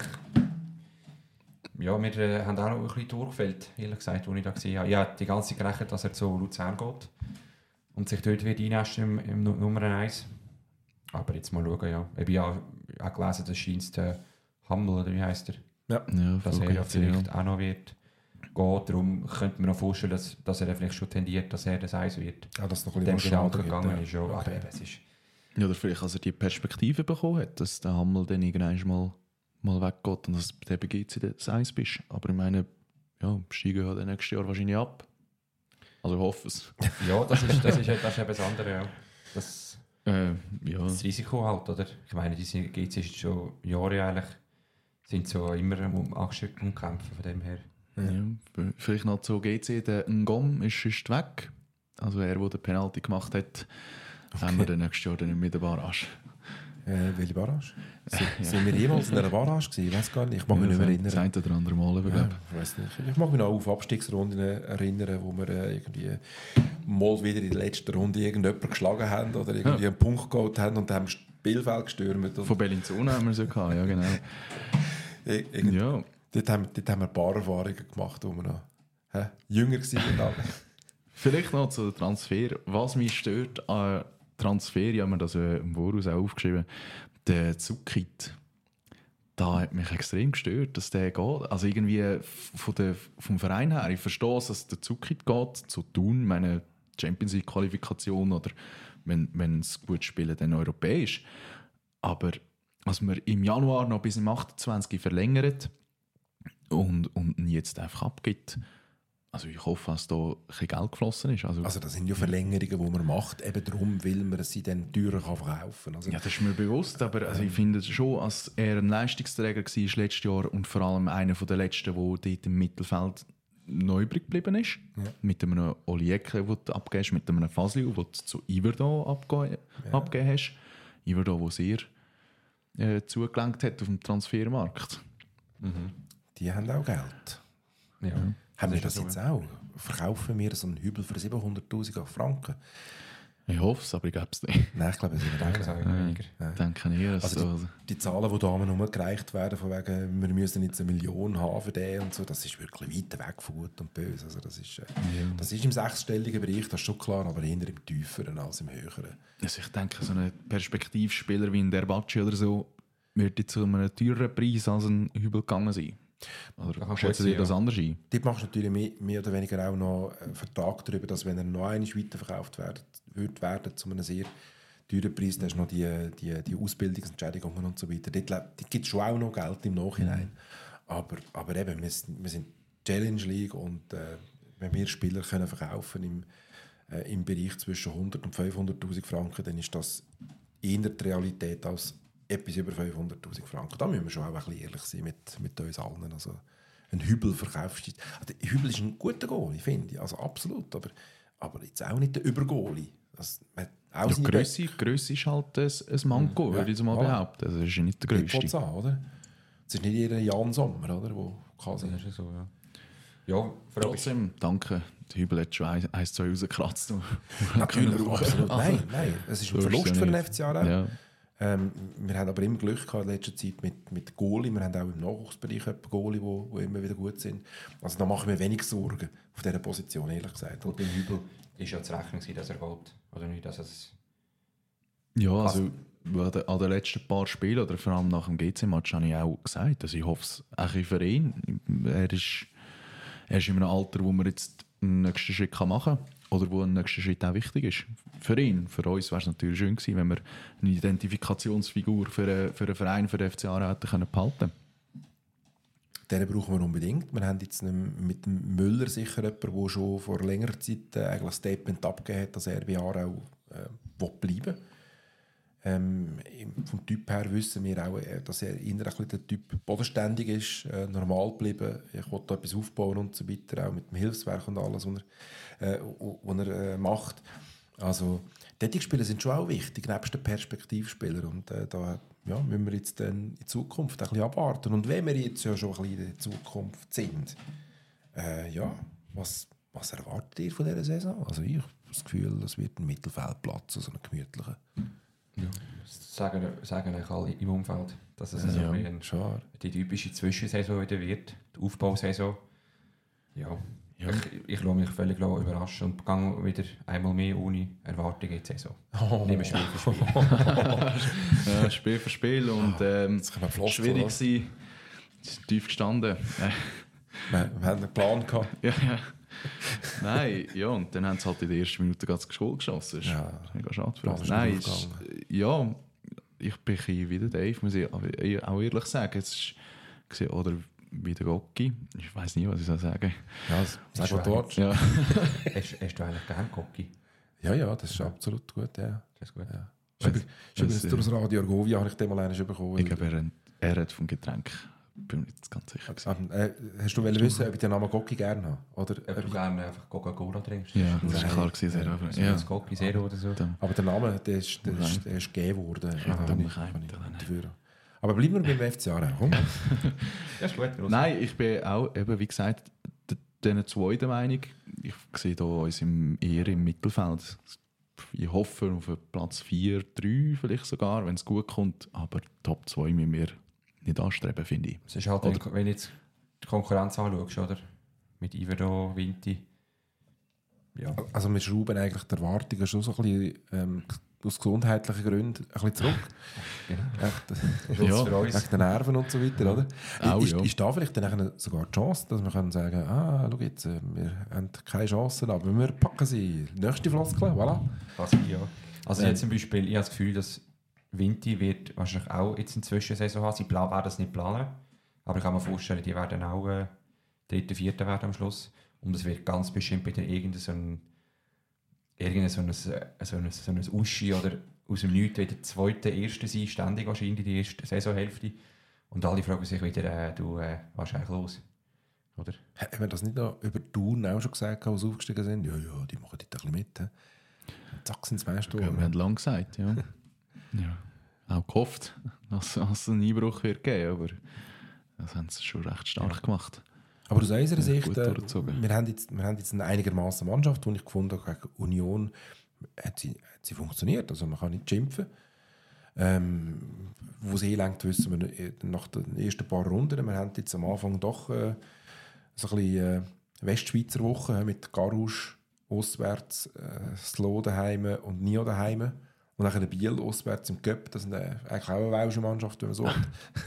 Ja, wir äh, haben auch noch ein bisschen durchgefällt, ehrlich gesagt, als ich da gesehen habe. Ich habe die ganze Zeit gerechnet, dass er zu Luzern geht und sich dort wird einnästen im, im Nu- Nummer eins. Aber jetzt mal schauen, ja. Ich habe ja auch gelesen, das scheint der Hammel, oder wie heisst er? Ja. ja, Dass voll er ja gut, vielleicht ja. auch noch wird gehen. Darum könnte man noch vorstellen, dass, dass er vielleicht schon tendiert, dass er das Eins wird. Ja, das noch ein Dem bisschen Gedanken schade gegangen gibt, ist, ja. ja. Aber eben, es ist... Ja, oder vielleicht, als er die Perspektive bekommen hat, dass der Hammel dann irgendwann mal, mal weggeht und dass du bei G C das Eins bist. Aber ich meine, ja, steigen ja dann nächstes Jahr wahrscheinlich ab. Also ich hoffe es. Ja, das ist, das ist, das ist eben das andere, ja. Das, Äh, ja. das Risiko halt, oder? Ich meine, die sind- G C ist jetzt schon Jahre eigentlich, sind so immer am Angststück und kämpfen von dem her. Ja, vielleicht noch zu G C, der Ngom ist, ist weg. Also er, der den Penalty gemacht hat, haben wir dann nächstes Jahr dann nicht mit der Barrage. Äh, welche Barrage? Sind, sind wir jemals in einer Barrage gewesen? Ich weiß gar nicht. Ich mag mich nicht mehr Das erinnern. ein oder andere Mal, aber Ja, glaube ich weiß nicht. Ich mag mich noch auf Abstiegsrunden erinnern, wo wir äh, irgendwie mal wieder in der letzten Runde irgendjemanden geschlagen haben oder irgendwie Ja. einen Punkt geholt haben und haben das Spielfeld gestürmt. Und von Bellinzona haben wir so gehabt, ja genau. Ir- irgend- Ja, dort, haben, dort haben wir ein paar Erfahrungen gemacht, wo wir noch hä, jünger waren. vielleicht noch zu Transfer. Was mich stört an Transfer, ich habe mir das äh, im Voraus auch aufgeschrieben, der Zuckit. Da hat mich extrem gestört, dass der geht. Also irgendwie von der, vom Verein her, ich verstehe es, dass der Zuckit geht, zu tun, meine Champions League Qualifikation oder wenn, wenn es gut spielen, dann europäisch. Aber als man im Januar noch bis im achtundzwanzig verlängert und, und ihn jetzt einfach abgibt, also ich hoffe, dass da ein bisschen Geld geflossen ist. Also, Also das sind ja Verlängerungen, die man macht, eben darum, weil man sie dann teurer kann verkaufen kann. Also, ja, das ist mir bewusst, aber also ich finde schon, als er ein Leistungsträger war letztes Jahr und vor allem einer der letzten, der dort im Mittelfeld noch übrig geblieben ist, Ja. mit einem Olieke, den du abgibst, mit einem Fasli, den du zu Iverdo abge Ja. abgegeben hast. Iverdo, der sehr äh, zugelenkt hat auf dem Transfermarkt. die haben auch Geld. Ja. Haben wir ist das so, jetzt ja. auch? Verkaufen wir so einen Hübel für siebenhunderttausend Franken? Ich hoffe es, aber ich glaube es nicht. Nein, ich glaube, es sind Nein, wir das nicht. habe ich weniger. Nein. Denke ich eher, dass Also so, Die Zahlen, die da herumgereicht werden, von wegen, wir müssen jetzt eine Million haben für den und so, das ist wirklich weit weg von gut und böse. Also das, ist, äh, das ist im sechsstelligen Bereich, das ist schon klar, aber eher im tieferen als im höheren. also ich denke, so ein Perspektivspieler wie ein Derbacci oder so würde zu einem teureren Preis als ein Hübel gegangen sein. Das Oder kann schätzen gut Sie sein, das ja. anders ein? Dort machst du natürlich mehr, mehr oder weniger auch noch einen Vertrag darüber, dass wenn er noch einmal weiterverkauft werden, wird werden zu einem sehr teuren Preis, dann hast du noch die, die, die Ausbildungsentschädigungen und so weiter. Dort, dort gibt es schon auch noch Geld im Nachhinein. Mhm. Aber, aber eben, wir sind, wir sind Challenge League und äh, wenn wir Spieler können verkaufen im, äh, im Bereich zwischen hundert und fünfhunderttausend Franken, dann ist das eher die Realität als etwas über fünfhunderttausend Franken. Da müssen wir schon auch ein bisschen ehrlich sein mit, mit uns allen. Also, ein Hübel verkaufst du. Also, der Hübel ist ein guter Goalie, finde ich. Also absolut. Aber, aber jetzt auch nicht der Übergoalie. Das, man, auch Ja, seine Grösse, Grösse ist halt ein, ein Manko, Ja, würde ich mal voilà. behaupten. Das ist ja nicht der Böcke Grösste. an, oder? Es ist nicht jeder Jan Sommer, oder? Wo kann Das sein. ist ja so, ja. Ja, vor allem ist- Trotzdem, danke. Der Hübel hat schon ein, eins, zwei rausgekratzt. Natürlich, Können absolut. Also, Nein, nein. Es ist ein so ist Verlust es für den nicht. F C Aarau. Ja. Ähm, wir haben aber immer Glück gehabt in letzter Zeit mit, mit Goalie. Wir haben auch im Nachwuchsbereich Goalie, die, die immer wieder gut sind. Also da machen wir wenig Sorgen auf dieser Position, ehrlich gesagt. Und beim Hübel ist ja zu rechnen, gewesen, dass er geht. Oder nicht, dass es... Ja, also an den, an den letzten paar Spielen, oder vor allem nach dem G C-Match, habe ich auch gesagt, dass ich hoffe es auch für ihn. Er ist, er ist in einem Alter, wo man jetzt einen nächsten Schritt machen kann. Oder wo ein nächster Schritt auch wichtig ist. Für ihn, für uns wäre es natürlich schön gewesen, wenn wir eine Identifikationsfigur für einen, für einen Verein, für den F C Aarau hätten können behalten. den brauchen wir unbedingt. Wir haben jetzt mit dem Müller sicher jemanden, der schon vor längerer Zeit äh, eigentlich ein Statement abgegeben hat, dass er bei Aarau äh, bleiben will. Ähm, vom Typ her wissen wir auch, dass er eher ein bisschen der Typ bodenständig ist, äh, normal bleiben. Ich will da etwas aufbauen und so weiter, auch mit dem Hilfswerk und alles, was er, äh, was er äh, macht. Also, Tätigspieler sind schon auch wichtig, nebst den Perspektivspielern. Und äh, da ja, müssen wir jetzt dann in Zukunft ein bisschen abwarten. Und wenn wir jetzt ja schon ein bisschen in der Zukunft sind, äh, ja, was, was erwartet ihr von dieser Saison? Also ich habe das Gefühl, es wird ein Mittelfeldplatz, also ein gemütlicher. Ja, das sagen, sagen eigentlich alle im Umfeld, dass es Ja, so wie ein, schade. die typische Zwischensaison wieder wird, die Aufbausaison. Ja, Ja. Ich, ich lasse mich völlig überraschen und gehe wieder einmal mehr ohne Erwartungen in die Saison. Oh. Nicht mehr Spiel für Spiel. Ja, Spiel für Spiel und ähm, Jetzt können wir Floss schwierig oder? sein. Es ist tief gestanden. Äh, Wir, wir haben einen Plan gehabt. ja, ja. Nein, ja, und dann haben sie halt in der ersten Minute ganz Goal geschossen. Das ist Ja. mega schade für Plan uns. ist Nein, nicht es ist, ja, ich bin ein bisschen wie der Dave, muss ich auch ehrlich sagen. Es ist, gewesen, oder wie der Gocki. Ich weiss nicht, was ich soll sagen. Ja, sag mal dort. Ja. hast, hast du eigentlich gerne Gocki? Ja, ja, das ist absolut gut. Ja. Das ist gut. Ja. Schön, dass durch das Radio Argovia habe ich den mal einen bekommen. Ich glaube, er, er hat vom Getränk. Bin mir nicht ganz sicher. Ähm, äh, hast du wollen wissen, ob ich den Namen Gocki gerne habe? Oder, Ob du gerne einfach Coca-Cola trinkst? Ja, das Nein. war klar gewesen, sehr Ja, einfach. so Ja. ein Gocki Zero oder so. Dann- aber der Name, der ist, der ist, der ist gegeben worden. Ja, Da dann habe mach ich- ich habe ich dann nicht. dafür. Aber bleiben wir beim F C Aarau. Komm. Ja, ist gut. Los. Nein, ich bin auch, eben, wie gesagt, d- diesen zwei der Meinung. Ich sehe da uns im, eher im Mittelfeld. Ich hoffe auf einen Platz vier, drei vielleicht sogar, wenn es gut kommt. Aber Top zwei müssen wir nicht anstreben, finde ich. Es ist halt, Oder- wenn du jetzt die Konkurrenz anschaust, oder? Mit Iverdon, Vinti. Ja. Also wir schrauben eigentlich die Erwartungen schon so ein bisschen ähm, aus gesundheitlichen Gründen ein bisschen zurück. Genau. Echt, Ja, für uns. wegen den Nerven und so weiter, oder? Auch, ist, ja. ist da vielleicht dann nachher sogar die Chance, dass wir können sagen, ah, schau jetzt, äh, wir haben keine Chancen, aber wir packen sie. Nächste Floskel, voilà. Quasi, ja. Also Ähm. jetzt zum Beispiel, ich habe das Gefühl, dass Vinti wird wahrscheinlich auch jetzt eine Zwischensaison haben. Sie plan- werden das nicht planen, aber ich kann mir vorstellen, die werden auch äh, dritte, vierte werden am Schluss. Und es wird ganz bestimmt wieder irgendein so ein, irgendein so ein, so ein, so ein Uschi oder aus dem Nichts wieder zweite, erste sein, ständig wahrscheinlich die erste Saisonhälfte. Und alle fragen sich wieder, äh, du, äh, was ist eigentlich los? Oder? Haben wir das nicht noch über Thun auch schon gesagt, als sie aufgestiegen sind? Ja, ja, die machen dort ein bisschen mit. He? Und zack, sind sie Meister. Ja, wir haben lange gesagt, ja. ja. Auch gehofft, dass, dass es einen Einbruch wird geben, aber das haben sie schon recht stark gemacht. Aber aus unserer Ja, Sicht, gut äh, durchgezogen. wir haben jetzt, wir haben jetzt eine einigermaßen Mannschaft, die ich gefunden habe, gegen Union hat sie, hat sie funktioniert. Also man kann nicht schimpfen. Ähm, wo sie hinlenkt, wissen wir nach den ersten paar Runden. Wir haben jetzt am Anfang doch äh, so ein bisschen äh, Westschweizer Woche mit Garouche auswärts, äh, Slo daheim und Nio daheim. Und nachher der Biel auswärts im Cup. Das ist äh, eigentlich auch eine welsche Mannschaft, wenn man so will.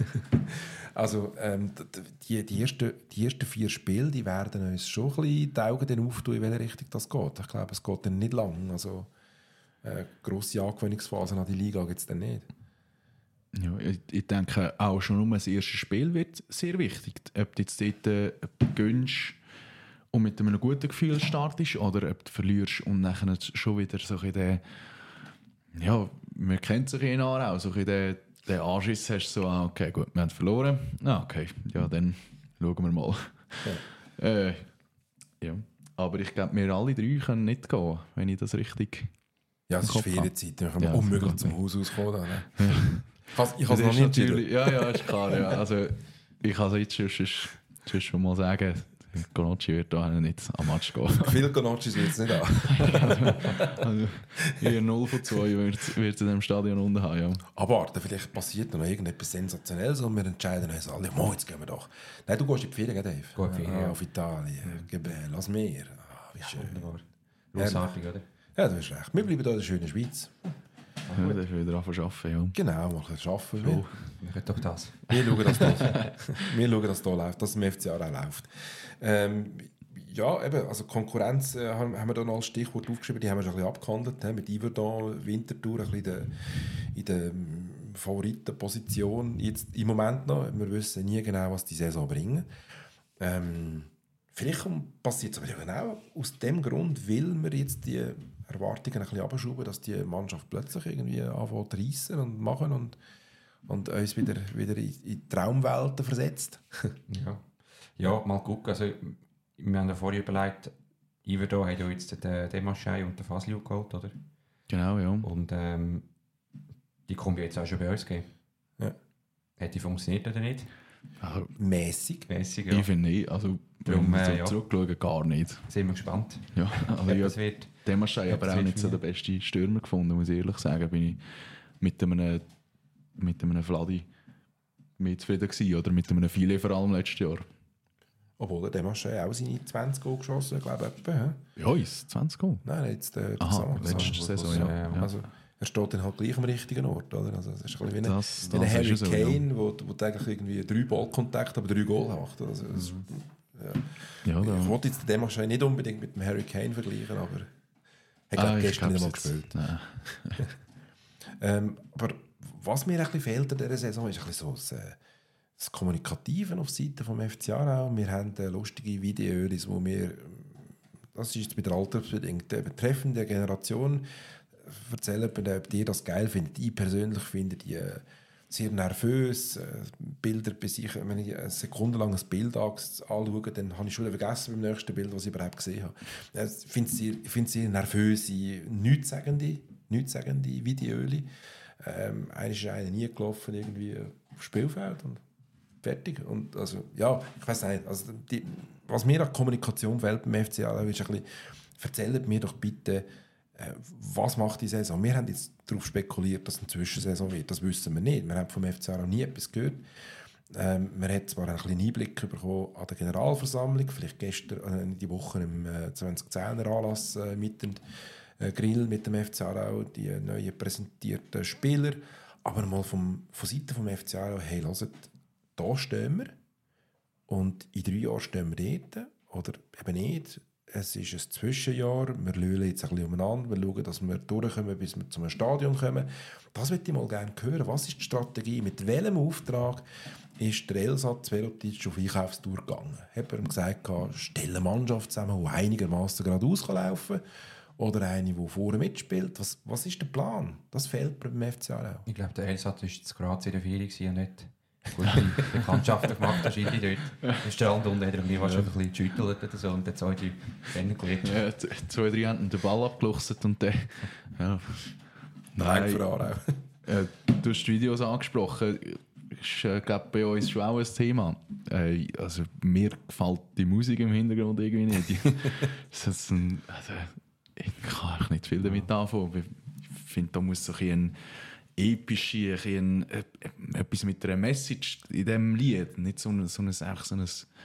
Also ähm, die, die, ersten, die ersten vier Spiele, die werden uns schon ein bisschen die Augen dann auftun, in welche Richtung das geht. Ich glaube, es geht dann nicht lang. Also äh, grosse Angewöhnungsphasen an die Liga gibt es dann nicht. Ja, ich, ich denke, auch schon um das erste Spiel wird sehr wichtig. Ob du jetzt dort äh, gönnst und mit einem guten Gefühl startest oder ob du verlierst und dann schon wieder so ein bisschen ja, man kennt sich in Aarau, so ein den, den Anschiss hast du so, ah, okay, gut, wir haben verloren. Ah, okay, ja, dann schauen wir mal. Ja. äh, ja. Aber ich glaube, wir alle drei können nicht gehen, wenn ich das richtig... Ja, es im ist Kopf habe. Ferienzeit, wir können Ja, unmöglich das zum geht Haus auskommen. Da, ne? Ich habe es Das noch ist nicht entschieden. natürlich, ja, ja, ist klar. Ja. Also, ich kann es jetzt schon, schon, schon, schon mal sagen, Gonocci wird da nicht am Match gehen. Viele Gonoccis wird es nicht an. Also, eher null von zwei wird es in dem Stadion unten haben. Ja. Aber warte, vielleicht passiert noch irgendetwas Sensationelles und wir entscheiden uns alle, oh, jetzt gehen wir doch. Nein, du gehst in die Ferien, gell, Dave? Gehe in die Ferien, ah, ja. auf Italien, Gebel, lass mehr. Ah, wie schön. Wunderbar. Grossartig, oder? Ja, du hast recht. Wir bleiben hier in der schönen Schweiz. Ja, das ist wieder anfangen zu arbeiten. Ja. Genau, mal ein bisschen arbeiten. So. Wir können doch das. Wir schauen, dass das, wir schauen, dass das läuft, dass es im F C A auch läuft. Ähm, ja, eben, also Konkurrenz äh, haben, haben wir da noch als Stichwort aufgeschrieben, die haben wir schon ein bisschen abgehandelt, he, mit Iverdon, Winterthur, ein bisschen in der, in der Favoritenposition jetzt im Moment noch. Wir wissen nie genau, was die Saison bringen. Ähm, vielleicht passiert es aber genau aus dem Grund, weil wir jetzt die Erwartungen ein bisschen abschrauben, dass die Mannschaft plötzlich irgendwie anfängt zu reissen und machen und, und uns wieder, wieder in, in Traumwelten versetzt. ja. ja, mal gucken. Also, wir haben ja vorher überlegt, Iverdo hat ja jetzt den Demaschei und den Fasliu geholt, oder? Genau, ja. Und ähm, die kommen jetzt auch schon bei uns geben. Ja. Hat die funktioniert oder nicht? Also, Mäßig. Mäßig, ja. ich finde nicht, also Darum, wenn wir so äh, ja. zurückschauen, gar nicht. Sind wir gespannt. Ja, also Ob ich das habe wird. Demaschei aber das auch wird nicht so mir- der beste Stürmer gefunden, muss ich ehrlich sagen. Bin ich mit einem, mit einem Vladi mehr zufrieden gewesen, oder mit einem Filet vor allem letztes Jahr. Obwohl der Demaschei auch seine zwanzig Goal geschossen hat, glaube ich. Etwa, he? Ja, ist zwanzig Goal. Nein, jetzt äh, der Aha, Gesamtzahl. letzte Saison, ja. ja. ja. Also, er steht dann halt gleich am richtigen Ort. Oder? Also, es ist ein bisschen wie ein, Das- wie ein das Harry ist so, ja. Kane, wo, wo eigentlich irgendwie drei Ballkontakte, aber drei Goal macht. Also, es, ja. Ja, da. Ich wollte jetzt den Demaschei nicht unbedingt mit dem Harry Kane vergleichen, aber er hat Ah, ich gestern nicht glaub's mal jetzt- gespielt. Nein. Ähm, aber was mir ein bisschen fehlt in dieser Saison, ist ein bisschen so das, äh, das Kommunikative auf Seite vom F C Aarau. Wir haben äh, lustige Videos, wo wir, ähm, das ist wieder altersbedingt, äh, betreffend der Generation, äh, erzählen, ob dir das geil findet. Ich persönlich finde die äh, sehr nervös. Äh, Bilder bei sich, wenn ich eine Sekunde lang ein Bild anschaue, dann habe ich schon wieder vergessen beim nächsten Bild, was ich überhaupt gesehen habe. Äh, Ich finde es sehr, ich finde es sehr nervöse, nichtssagende, nichtssagende Videos. Ähm, einer ist einer nie gelaufen irgendwie aufs Spielfeld und fertig. Und also, ja, ich weiß nicht. Also die, was mir an Kommunikation fehlt beim F C Aarau ist ein bisschen, erzählt mir doch bitte, äh, was macht die Saison? Wir haben jetzt darauf spekuliert, dass es eine Zwischensaison wird. Das wissen wir nicht. Wir haben vom F C Aarau nie etwas gehört. Ähm, man hat zwar einen kleinen Einblick bekommen an der Generalversammlung, vielleicht gestern, äh, die Woche im äh, zweitausendzehner Anlass äh, mit dem äh, Grill mit dem F C Aarau, die äh, neuen präsentierten Spieler. Aber mal vom, von Seiten vom F C Aarau, hey, hört, da stehen wir und in drei Jahren stehen wir dort oder eben nicht. Es ist ein Zwischenjahr, wir lösen jetzt ein bisschen umeinander, wir schauen, dass wir durchkommen, bis wir zum Stadion kommen. Das würde ich mal gerne hören. Was ist die Strategie? Mit welchem Auftrag ist der Elsat Zverotic auf Einkaufstour gegangen? Hat er ihm gesagt, stelle eine Mannschaft zusammen, die einigermaßen geradeaus laufen kann? Oder eine, die vorne mitspielt? Was, was ist der Plan? Das fehlt beim F C Aarau. Ich glaube, der Elsat war zu Graz in der Ferie und nicht gute Bekanntschaften gemacht wahrscheinlich dort. Am Strand unten hat er mir wahrscheinlich ein bisschen geschüttelt oder so und dann zwei, drei kennengelernt. Ja, z- zwei, drei haben den Ball abgeluchset und dann... Ja. Nein, für Aarau. Äh, du hast die Videos angesprochen. Ist, äh, glaub, bei uns schon auch ein Thema. Äh, also, mir gefällt die Musik im Hintergrund irgendwie nicht. Die- das ist ein, also, ich kann eigentlich nicht viel damit anfangen. Ich finde, da muss so ein bisschen epische, ein, äh, etwas mit einer Message in diesem Lied. Nicht so ein, so ein, einfach so ein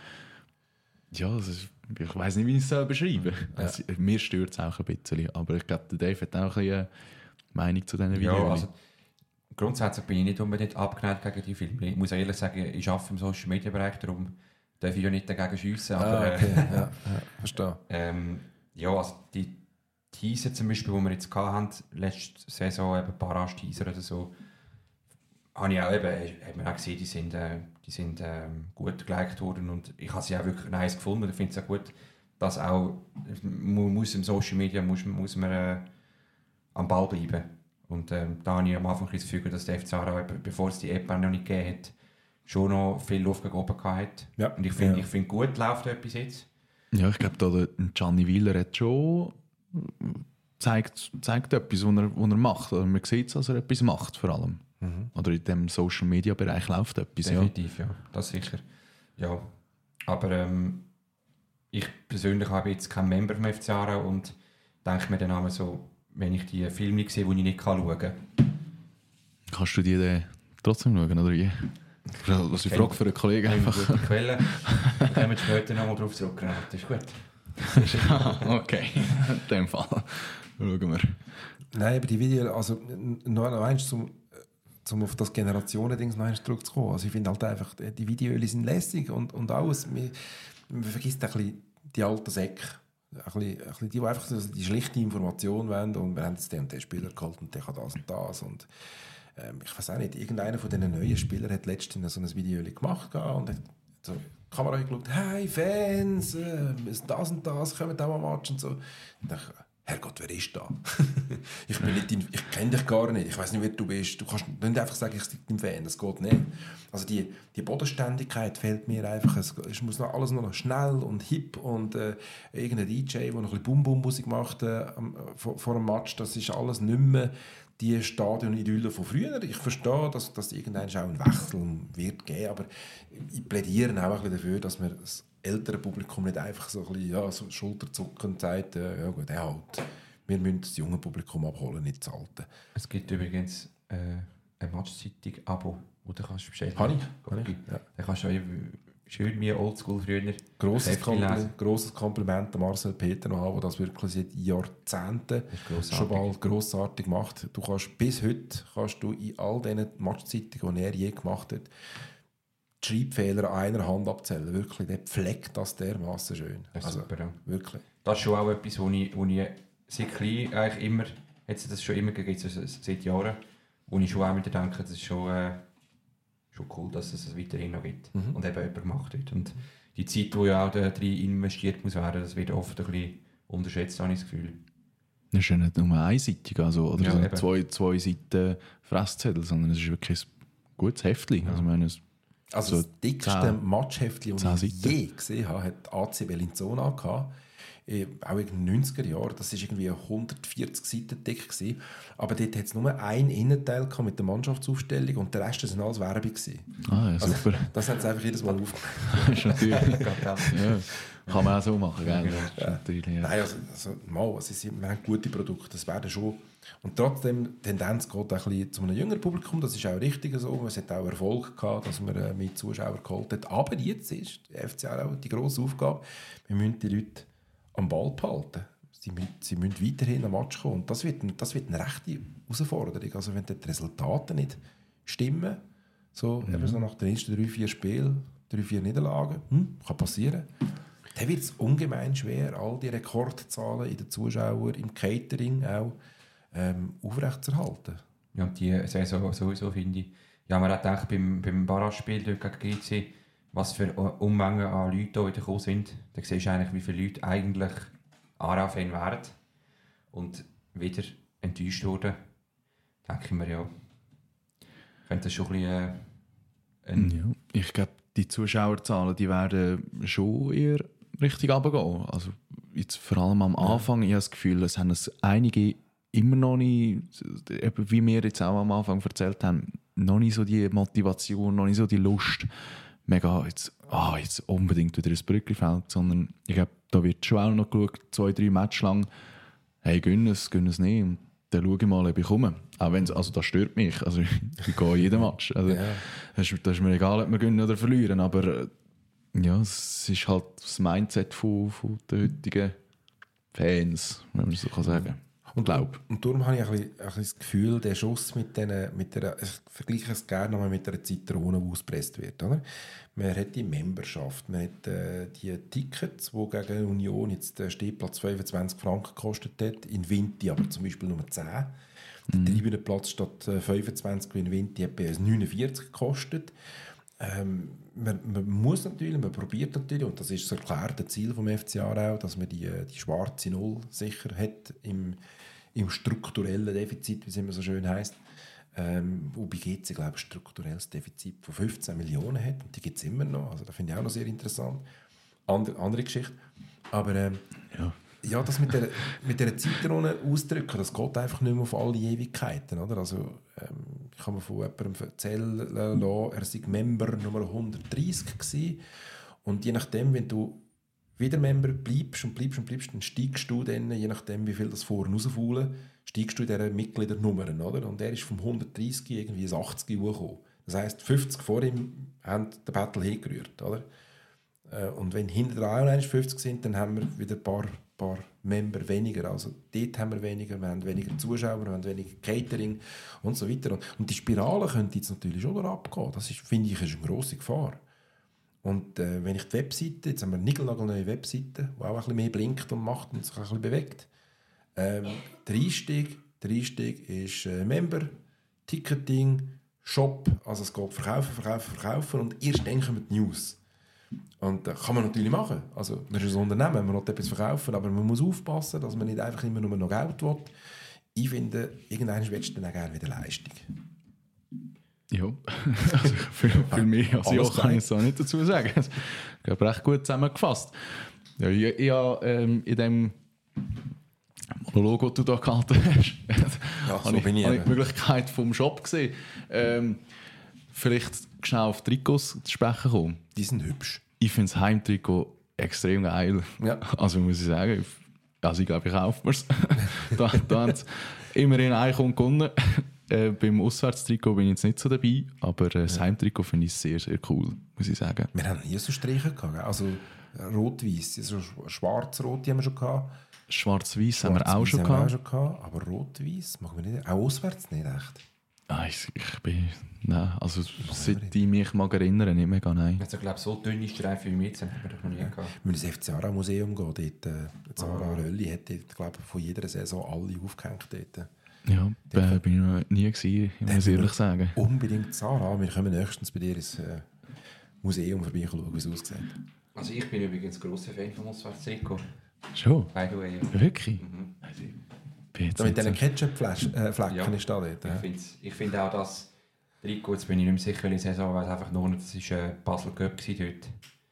ja, das ist, ich weiß nicht, wie ich es soll beschreiben soll. Also, mir stört es auch ein bisschen. Aber ich glaube, der Dave hat auch ein bisschen eine Meinung zu diesen Ja, Videos. also, grundsätzlich bin ich nicht unbedingt abgeneigt gegen die Filme. Ich muss ehrlich sagen, ich arbeite im Social Media Bereich, darum darf ich ja nicht dagegen schiessen. Aber Ah, okay. äh, ja, ja, verstehe. ähm, ja, also die Teaser zum Beispiel, die wir jetzt hatten, letzte Saison, eben Barrage-Teaser oder so, habe ich auch eben, hat man auch gesehen, die sind, äh, die sind ähm, gut geliked worden und ich habe sie auch wirklich nice gefunden. Ich finde es auch gut, dass auch man muss im Social Media muss, muss man äh, am Ball bleiben. Und ähm, da habe ich am Anfang das Gefühl, dass der F C Aarau, bevor es die App noch nicht gegeben hat, schon noch viel Luft gehoben hat. Ja. Und ich finde, Ja. ich finde gut läuft etwas jetzt. Ja, ich glaube, da der Gianni Wieler hat schon zeigt, zeigt etwas, was er, was er macht. Oder man sieht es, dass er etwas macht, vor allem. Mhm. Oder in dem Social-Media-Bereich läuft etwas. Ja. Definitiv, ja. Das sicher. Ja. Aber ähm, ich persönlich habe jetzt keinen Member vom F C Aarau und denke mir dann einmal so, wenn ich die Filme sehe, die ich nicht schauen kann. Kannst du die dann trotzdem schauen, oder wie? Das ist eine Frage für einen Kollegen Eine einfach. gute Quelle. Da können wir später nochmal drauf zurückkommen. Das ist gut. Okay, in dem Fall. Schauen wir. Nein, aber die Videos, also n- noch noch eins zum, zum auf das Generationen-Dings noch eins zurückzukommen. Also ich finde halt einfach, die Videos sind lässig und, und alles. Man, man vergisst ein bisschen die alten Säcke. Ein bisschen, ein bisschen die, die einfach so die schlichte Information wollen und wir haben jetzt den und den Spieler geholt und der kann das und das. Und ähm, ich weiß auch nicht, irgendeiner von diesen neuen Spielern hat letztens so ein Video gemacht und hat so in die Kamera geschaut, hey Fans, äh, das und das, kommen auch mal Match und so. Und dachte, Herrgott, wer ist da? ich bin nicht dein, ich kenne dich gar nicht, ich weiß nicht, wer du bist. Du kannst nicht einfach sagen, ich bin dein Fan, das geht nicht. Also die, die Bodenständigkeit fehlt mir einfach. Es, es muss noch alles noch schnell und hip und äh, irgendein D J, der noch ein bisschen Bum-Bum-Musik macht äh, vor, vor einem Match, das ist alles nicht mehr die Stadion-Idylle von früher. Ich verstehe, dass, dass irgendwann auch einen Wechsel wird geben, aber ich plädiere auch ein bisschen dafür, dass man das ältere Publikum nicht einfach so ein bisschen ja, so schulterzuckend sagt, äh, ja gut, halt, wir müssen das junge Publikum abholen, nicht das alte. Es gibt übrigens äh, eine Matchzeitung-Abo, wo du kannst bestellen. Kann ich? Kann ich? Ja. Da kannst du schön wie Oldschool früher. Grosses, Kompl- grosses Kompliment an Marcel Peter noch, der das wirklich seit Jahrzehnten schon mal grossartig macht. Du kannst bis heute kannst du in all diesen Matchzeitungen, die er je gemacht hat, die Schreibfehler an einer Hand abzählen. Wirklich, der pflegt das dermassen schön. Das ist also, super, ja. Wirklich. Das ist schon auch etwas, wo ich, wo ich seit klein eigentlich immer, jetzt das schon immer gegeben, seit Jahren, wo ich schon auch wieder denke, das ist schon, äh, schon cool, dass es es weiterhin noch gibt mhm. und eben jemand gemacht wird. Und die Zeit, die ja auch da drin investiert muss werden, das wird oft ein bisschen unterschätzt, habe ich das Gefühl. Das ist ja nicht nur einseitig, also, oder ja, so zwei, zwei Seiten Fresszettel, sondern es ist wirklich ein gutes Heftchen. Ja. Also, ich meine, also so das dickste Matchheftchen, das ich Seiten. je gesehen habe, hat A C Bellinzona gehabt. Auch in den neunziger Jahren. Das war irgendwie hundertvierzig Seiten dick gewesen. Aber dort hat es nur einen Innenteil mit der Mannschaftsaufstellung und der Rest war alles Werbung. Ah, ja, super. Also, das haben sie einfach jedes Mal aufgemacht. Das ist natürlich... ja, kann man auch so machen, gell? Ja. Natürlich, ja. Nein, also, also mal, also, wir haben gute Produkte, das werden schon. Und trotzdem, die Tendenz geht auch ein bisschen zu einem jüngeren Publikum, das ist auch richtig so. Es hat auch Erfolg gehabt, dass man äh, mit Zuschauern geholt hat. Aber jetzt ist der F C auch die grosse Aufgabe, wir müssen die Leute am Ball behalten. Sie müssen, sie müssen weiterhin am Match kommen. Und das wird, das wird eine rechte Herausforderung. Also wenn die Resultate nicht stimmen, so, mhm. eben so nach den ersten drei, vier Spielen, drei, vier Niederlagen, hm, kann passieren, dann wird es ungemein schwer, all die Rekordzahlen in den Zuschauern, im Catering auch ähm, aufrechtzuerhalten. Ja, und die Saison sowieso finde ich. Ja, man hat gedacht, beim, beim Barrage-Spiel gegen G C, was für Unmengen an Leuten hier wieder gekommen sind. Da siehst du eigentlich, wie viele Leute eigentlich Aarau-Fan wären. Und wieder enttäuscht wurden. Denke ich mir, ja, könnte das schon ein bisschen... Äh, ein ja, ich glaube, die Zuschauerzahlen die werden schon eher richtig runtergehen. Also jetzt vor allem am Anfang, ja. Ich habe das Gefühl, es haben es einige immer noch nicht, wie wir jetzt auch am Anfang erzählt haben, noch nicht so die Motivation, noch nicht so die Lust, mega jetzt, ah, jetzt unbedingt wieder ins Brücklifeld, sondern ich glaube, da wird schon auch noch geschaut, zwei, drei Matches lang, hey, gönn es, gönn es nicht, und dann schaue ich mal, ob ich komme. Auch wenn's, also das stört mich, also ich, ich gehe jeden Match. Also, ja. das, ist, das ist mir egal, ob wir gewinnen oder verlieren, aber ja, es ist halt das Mindset von, von den heutigen Fans, wenn man so kann sagen. Und, und, und darum habe ich ein bisschen, ein bisschen das Gefühl, der Schuss mit, den, mit der, ich vergleiche es gerne nochmal mit einer Zitrone, die ausgepresst wird. Oder? Man hat die Memberschaft, man hat äh, die Tickets, die gegen Union jetzt der Stehplatz fünfundzwanzig Franken gekostet hat, in Vinti aber zum Beispiel nur zehn. Der mhm. Tribünenplatz statt äh, fünfundzwanzig wie in Vinti hat bei uns neunundvierzig gekostet. Ähm, man, man muss natürlich, man probiert natürlich, und das ist das erklärte Ziel vom F C Aarau, dass man die, die schwarze Null sicher hat im, im strukturellen Defizit, wie es immer so schön heisst. Ähm, wobei G C, glaube ich, ein strukturelles Defizit von fünfzehn Millionen hat, und die gibt es immer noch, also das finde ich auch noch sehr interessant. Andere, andere Geschichte. Aber ähm, ja. ja, das mit der, mit der Zitrone ausdrücken, das geht einfach nicht mehr auf alle Ewigkeiten. Oder? Also, ähm, ich habe mir von jemandem erzählen lassen, er sei Member Nummer hundertdreissig gewesen. Und je nachdem, wenn du wieder Member bleibst und bleibst und bleibst, dann steigst du dann, je nachdem, wie viel das vorne rausfallen, steigst du in dieser Mitgliedernummern. Oder? Und er ist vom hundertdreissig irgendwie ins achtzig hochgekommen. Das heisst, fünfzig vor ihm haben den Battle hingerührt. Oder? Und wenn hinter der fünfzig sind, dann haben wir wieder ein paar, paar Member weniger. Also dort haben wir weniger, wir haben weniger Zuschauer, wir haben weniger Catering und so weiter. Und die Spirale könnte jetzt natürlich schon abgehen. Das ist, finde ich, ist eine grosse Gefahr. Und äh, wenn ich die Webseite, jetzt haben wir eine niegelnagelneue Webseite, die auch ein bisschen mehr blinkt und macht und sich ein bisschen bewegt. Ähm, der Einstieg, der Einstieg ist äh, Member, Ticketing, Shop, also es geht verkaufen, verkaufen, verkaufen und erst dann kommen die News. Und das kann man natürlich machen. Also, das ist ein Unternehmen, man will etwas verkaufen, aber man muss aufpassen, dass man nicht einfach immer nur noch Geld will. Ich finde, irgendwann willst du dann auch gerne wieder Leistung. Ja, also für, für mich als Alles Joch kann ich es auch nicht dazu sagen. Ich habe recht gut zusammengefasst. Ja, ich, ich habe ähm, in dem Monolog, den du da gehalten hast, Ja, so habe ich, bin ich habe ich eben. die Möglichkeit vom Shop gesehen. Ähm, vielleicht schnell auf Trikots zu sprechen kommen. Die sind hübsch. Ich finde das Heimtrikot extrem geil. Ja. Also muss ich sagen, also ich glaube, ich kaufe mir es. da da haben sie immerhin ein Kunden gewonnen. Äh, beim Auswärtstrikot bin ich jetzt nicht so dabei, aber äh, das Heimtrikot finde ich sehr, sehr cool, muss ich sagen. Wir haben nie so Streichen gehabt, gell? Also rot-weiß, also schwarz-rot haben wir schon gehabt. Schwarz-Weiß haben wir auch Schwarz-Weiß schon haben wir auch gehabt. schon gehabt, aber rot-weiß machen wir nicht. Auch auswärts nicht echt. Ah, ich, ich bin, nein, also seit ich mich mag erinnern, nicht mehr, nein. Also, ich glaube, so dünne Streifen wie wir jetzt haben wir doch noch nie gehabt. Wir müssen ins F C Aarau Museum gehen. Dort, äh, das Aarau Rölli hat dort, glaube ich, von jeder Saison alle aufgehängt. Dort. Ja, da bin ich noch nie gewesen, ich muss ehrlich sagen. Unbedingt das Aarau. Wir kommen nächstens bei dir ins äh, Museum vorbei schauen, wie es aussieht. Also, ich bin übrigens grosser Fan vom Auswärtstrikot. Schon? By the way. Ja. Wirklich? Mhm. Also, ich bin jetzt Da mit nicht diesen so- Ketchup-Flecken äh, Flecken Ja. ist da dort. Ich Ja. finde ich find auch das Trikot, jetzt bin ich nicht mehr sicher, welche Saison, weil es einfach nur, das war äh, Basel Cup gewesen dort.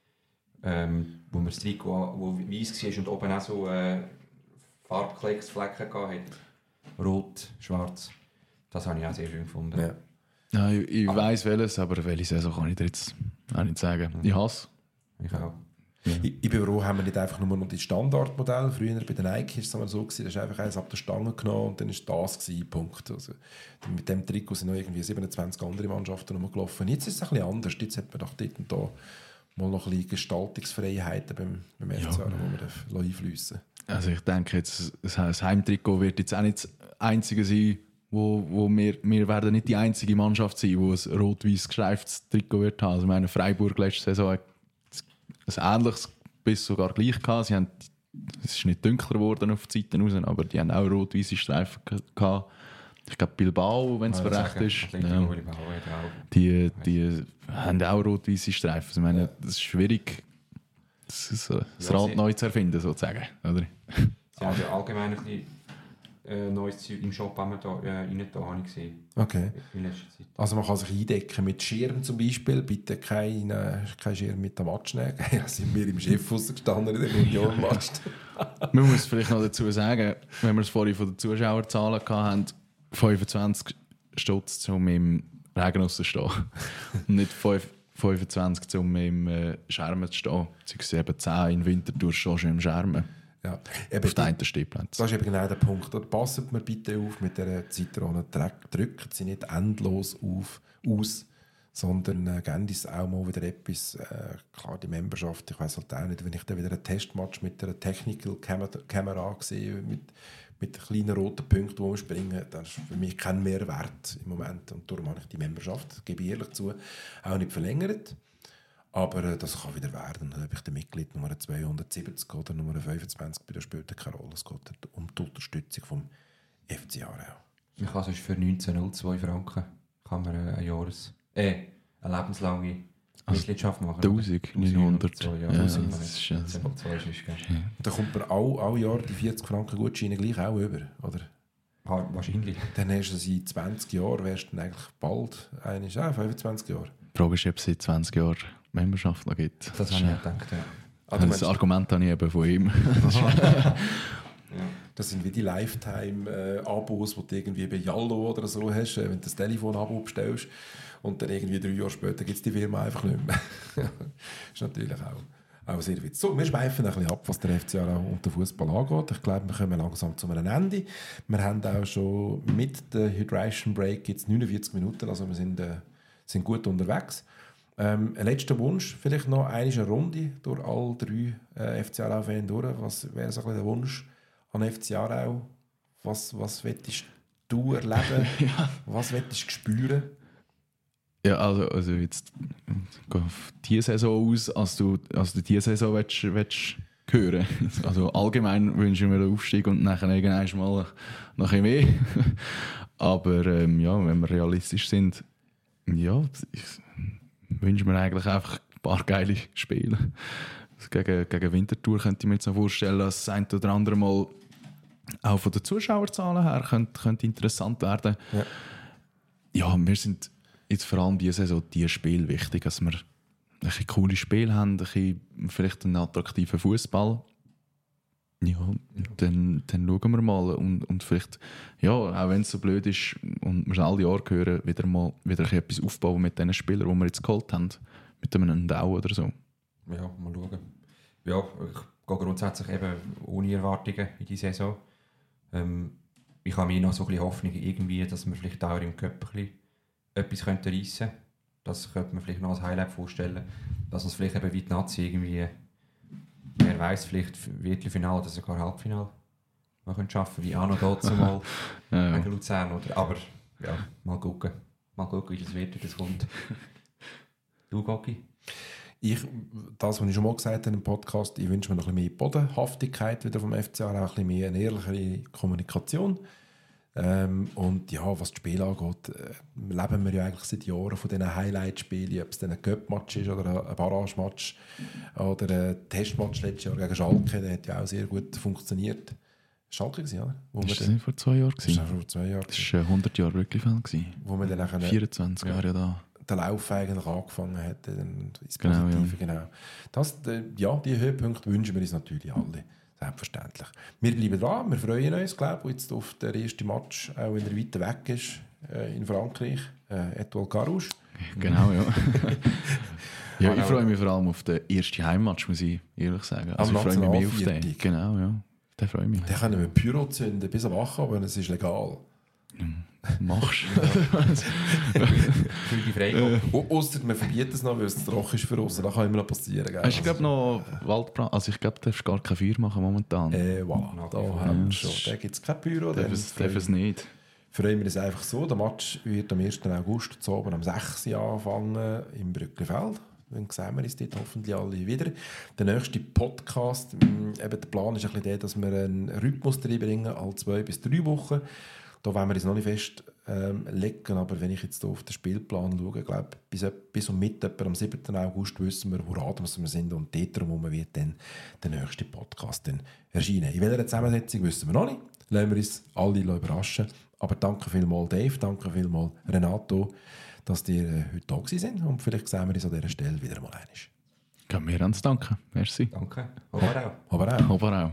Ähm, wo man das Trikot, wo weiss war und oben auch so äh, Farbklecksflecken hatte. Rot, schwarz. Das habe ich auch sehr schön gefunden. Ja. Ja, ich ich Aber- weiss welches, aber welche Saison kann ich dir jetzt auch nicht sagen. Ich hasse. Ich auch. Ich, ich bin froh, haben wir nicht einfach nur noch die Standardmodelle. Früher bei den Nike war es immer so, gewesen, das ist einfach eins ab der Stange genommen und dann war das gewesen, Punkt. Also, mit dem Trikot sind noch irgendwie siebenundzwanzig andere Mannschaften rumgelaufen. Jetzt ist es ein bisschen anders. Jetzt hat man doch dort und da mal noch ein bisschen Gestaltungsfreiheiten beim, beim F C, Ja. wo man einfließen. Also ich denke jetzt, das Heimtrikot wird jetzt auch nicht das einzige sein, wo, wo wir, wir werden nicht die einzige Mannschaft sein, die ein rot-weiß gestreiftes Trikot wird haben. Also ich meine, Freiburg letzte Saison hat ein ähnliches bis sogar gleich gehabt. Sie haben, es ist nicht dunkler geworden auf die Seiten raus, aber die haben auch rot-weiße Streifen gehabt. Ich glaube Bilbao, wenn es mir recht ist. Ja. Ja. Die, die haben auch rot-weiße Streifen. Also ich meine, das ist schwierig, das, ist, äh, das Ja, Rad sie- neu zu erfinden, sozusagen. Oder? Sie haben ja allgemein ein bisschen äh, neues Zeug im Shop haben wir da, äh, rein da, habe ich gesehen. Okay. In letzter Zeit. Also man kann sich eindecken mit Schirm zum Beispiel. Bitte kein, äh, kein Schirm mit dem Matsch nehmen. Da sind wir im Schiff rausgestanden in der Union-Match. Man muss vielleicht noch dazu sagen, wenn wir es vorhin von den Zuschauerzahlen hatten, fünfundzwanzig Stutz, um im Regen rauszustehen. Und nicht fünf- fünfundzwanzig, um im äh, Schermen zu stehen. Sie eben zehn in Winterthur schon schon im Schermen. Ja. Eben Auf den einen Stehplatz. Das ist eben genau der Punkt. Da passt mir bitte auf mit der Zitrone. Drücken Sie nicht endlos auf, aus, sondern äh, geben uns auch mal wieder etwas. Äh, klar, die Memberschaft, ich weiss halt auch nicht, wenn ich dann wieder einen Testmatch mit einer Technical Kamera sehe, mit, mit kleinen roten Punkten, die umspringen, das ist für mich kein Mehrwert im Moment. Und darum habe ich die Memberschaft, gebe ich ehrlich zu, auch nicht verlängert. Aber äh, das kann wieder werden. Dann habe ich den Mitglied Nummer zweihundertsiebzig oder Nummer fünfundzwanzig bei der später keine Rolle. Es geht um die Unterstützung vom F C Aarau. Man kann sonst für neunzehn Komma null zwei Franken kann man äh, ein Jahres, äh, eine lebenslange Also Mitgliedschaft machen. neunzehnhundert. Ja, Ja, neunzehnhundert das ist ja so. neunzehn Komma null zwei ist es, gell? Da kommt man all, all Jahr die vierzig Franken Gutscheine gleich auch über, oder? Ah, wahrscheinlich. Dann hast du sie in zwanzig Jahren, wärst du dann eigentlich bald, eigentlich, ah, fünfundzwanzig Jahre. Die Frage ist, ob es seit zwanzig Jahren Memberschaft noch gibt. Das habe ich auch gedacht, ja. Ah, du Das meinst, Argument habe ich eben von ihm. ja. das sind wie die Lifetime-Abos, die du irgendwie bei Yallo oder so hast, äh, wenn du das Telefon-Abo bestellst und dann irgendwie drei Jahre später gibt es die Firma einfach nicht mehr. Das ist natürlich auch, auch sehr witzig. So, wir schweifen ein bisschen ab, was der F C Aarau und der Fußball angeht. Ich glaube, wir kommen langsam zu einem Ende. Wir haben auch schon mit der Hydration Break jetzt neunundvierzig Minuten, also wir sind, äh, sind gut unterwegs. Ähm, ein letzter Wunsch, vielleicht noch eine Runde durch alle drei äh, F C Aarau-Fans durch. Was wäre so ein bisschen der Wunsch an F C Aarau? Was, was möchtest du erleben? Ja. Was möchtest du spüren? Ja, also, also jetzt geh auf die Saison aus, als du, als du diese Saison willst, willst hören. Also allgemein wünsche ich mir den Aufstieg und nachher irgendwann mal noch ein bisschen mehr. Aber ähm, ja, wenn wir realistisch sind, ja, ich wünsche mir eigentlich einfach ein paar geile Spiele. Also gegen, gegen Winterthur könnte ich mir jetzt noch vorstellen, dass das ein oder andere Mal auch von den Zuschauerzahlen her könnte, könnte interessant werden. Ja. Ja, wir sind jetzt vor allem diese Saison die Spiel wichtig, dass wir ein bisschen coole Spiele haben, ein bisschen, vielleicht einen attraktiven Fußball. Ja, dann, dann schauen wir mal und, und vielleicht, ja, auch wenn es so blöd ist und wir es alle Jahre hören, wieder mal wieder etwas aufbauen mit den Spielern, die wir jetzt geholt haben, mit einem Dau oder so. Ja, mal schauen. Ja, ich gehe grundsätzlich eben ohne Erwartungen in die Saison. Ähm, ich habe mir noch so ein bisschen Hoffnung, irgendwie, dass wir vielleicht auch im Cup ein bisschen etwas reissen könnten. Das könnte man vielleicht noch als Highlight vorstellen, dass uns vielleicht eben wie die Nazi irgendwie, wer weiß, vielleicht Viertelfinale oder sogar Halbfinale man könnte schaffen, wie auch noch dazu mal ja, ja. gegen Luzern. Oder, aber ja, mal gucken. Mal gucken, wie das wird, wie das kommt. Du, Gogi? Ich, das, was ich schon mal gesagt habe im Podcast, ich wünsche mir noch ein bisschen mehr Bodenhaftigkeit wieder vom F C A, auch ein bisschen mehr eine ehrlichere Kommunikation. Ähm, und ja, was das Spiel angeht, äh, leben wir ja eigentlich seit Jahren von diesen Highlight-Spielen, ob es dann ein Cup-Match ist oder ein Barrage-Match oder ein Testmatch letztes Jahr gegen Schalke, der hat ja auch sehr gut funktioniert. Schalke gewesen, oder? Wo das war dann, vor zwei Jahren. Das war vor zwei Jahren. Das war hundert Jahre wirklich Fall. Wo man dann nachher vierundzwanzig Jahre ja da. Der Lauf eigentlich angefangen hat, ins Genau, Positive, ja. genau. Das, ja, die Höhepunkte wünschen wir uns natürlich alle, selbstverständlich. Wir bleiben dran, wir freuen uns, glaube ich, jetzt auf den ersten Match, auch wenn er weiter weg ist, äh, in Frankreich, äh, Etoile Carouge. Genau, ja. Ja, ich freue mich vor allem auf den ersten Heimmatch, muss ich ehrlich sagen. Also ich freue mich mehr auf den. Genau, ja. Den freue ich mich. Den können wir Pyro zünden bis am Wach, aber es ist legal. Machst Für die Freigabe. Ausser wir verbieten es noch, weil es zu trocken ist für uns. Das kann immer noch passieren. Gell? Hast du glaube noch Waldbrand? Also ich glaube, du darfst gar kein Feuer machen momentan. Äh, voilà, da ja, haben wir schon. Da gibt es kein Pyro. Darf es, darf es nicht. Freuen wir uns einfach so. Der Match wird am ersten August zu oben am sechs Uhr anfangen im Brückenfeld. Dann sehen wir uns dort hoffentlich alle wieder. Der nächste Podcast, eben der Plan ist ein bisschen der, dass wir einen Rhythmus reinbringen, alle zwei bis drei Wochen. Da wollen wir uns noch nicht fest ähm, legen, aber wenn ich jetzt auf den Spielplan schaue, glaube bis, bis um Mitte, am siebten August wissen wir, wo Radius wir sind und dort herum wird dann der nächste Podcast dann erscheinen. In welcher Zusammensetzung wissen wir noch nicht. Lassen wir uns alle überraschen. Aber danke vielmals Dave, danke vielmals Renato, dass ihr äh, heute da gewesen sind und vielleicht sehen wir uns an dieser Stelle wieder mal einmal. Gehen wir ans Danken. Merci. Danke. Aber auch. Aber auch. Aber auch.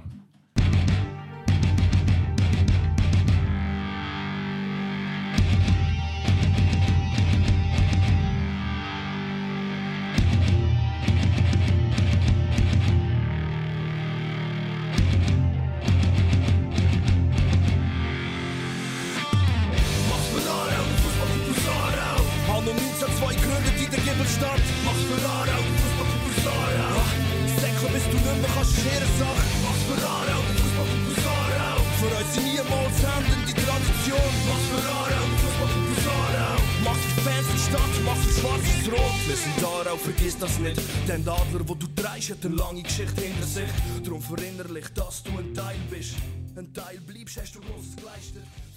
Vergiss das nicht, den Adler, wo du dreist, hat eine lange Geschichte hinter sich. Darum verinnerlich, dass du ein Teil bist. Ein Teil bleibst, hast du Großes geleistet.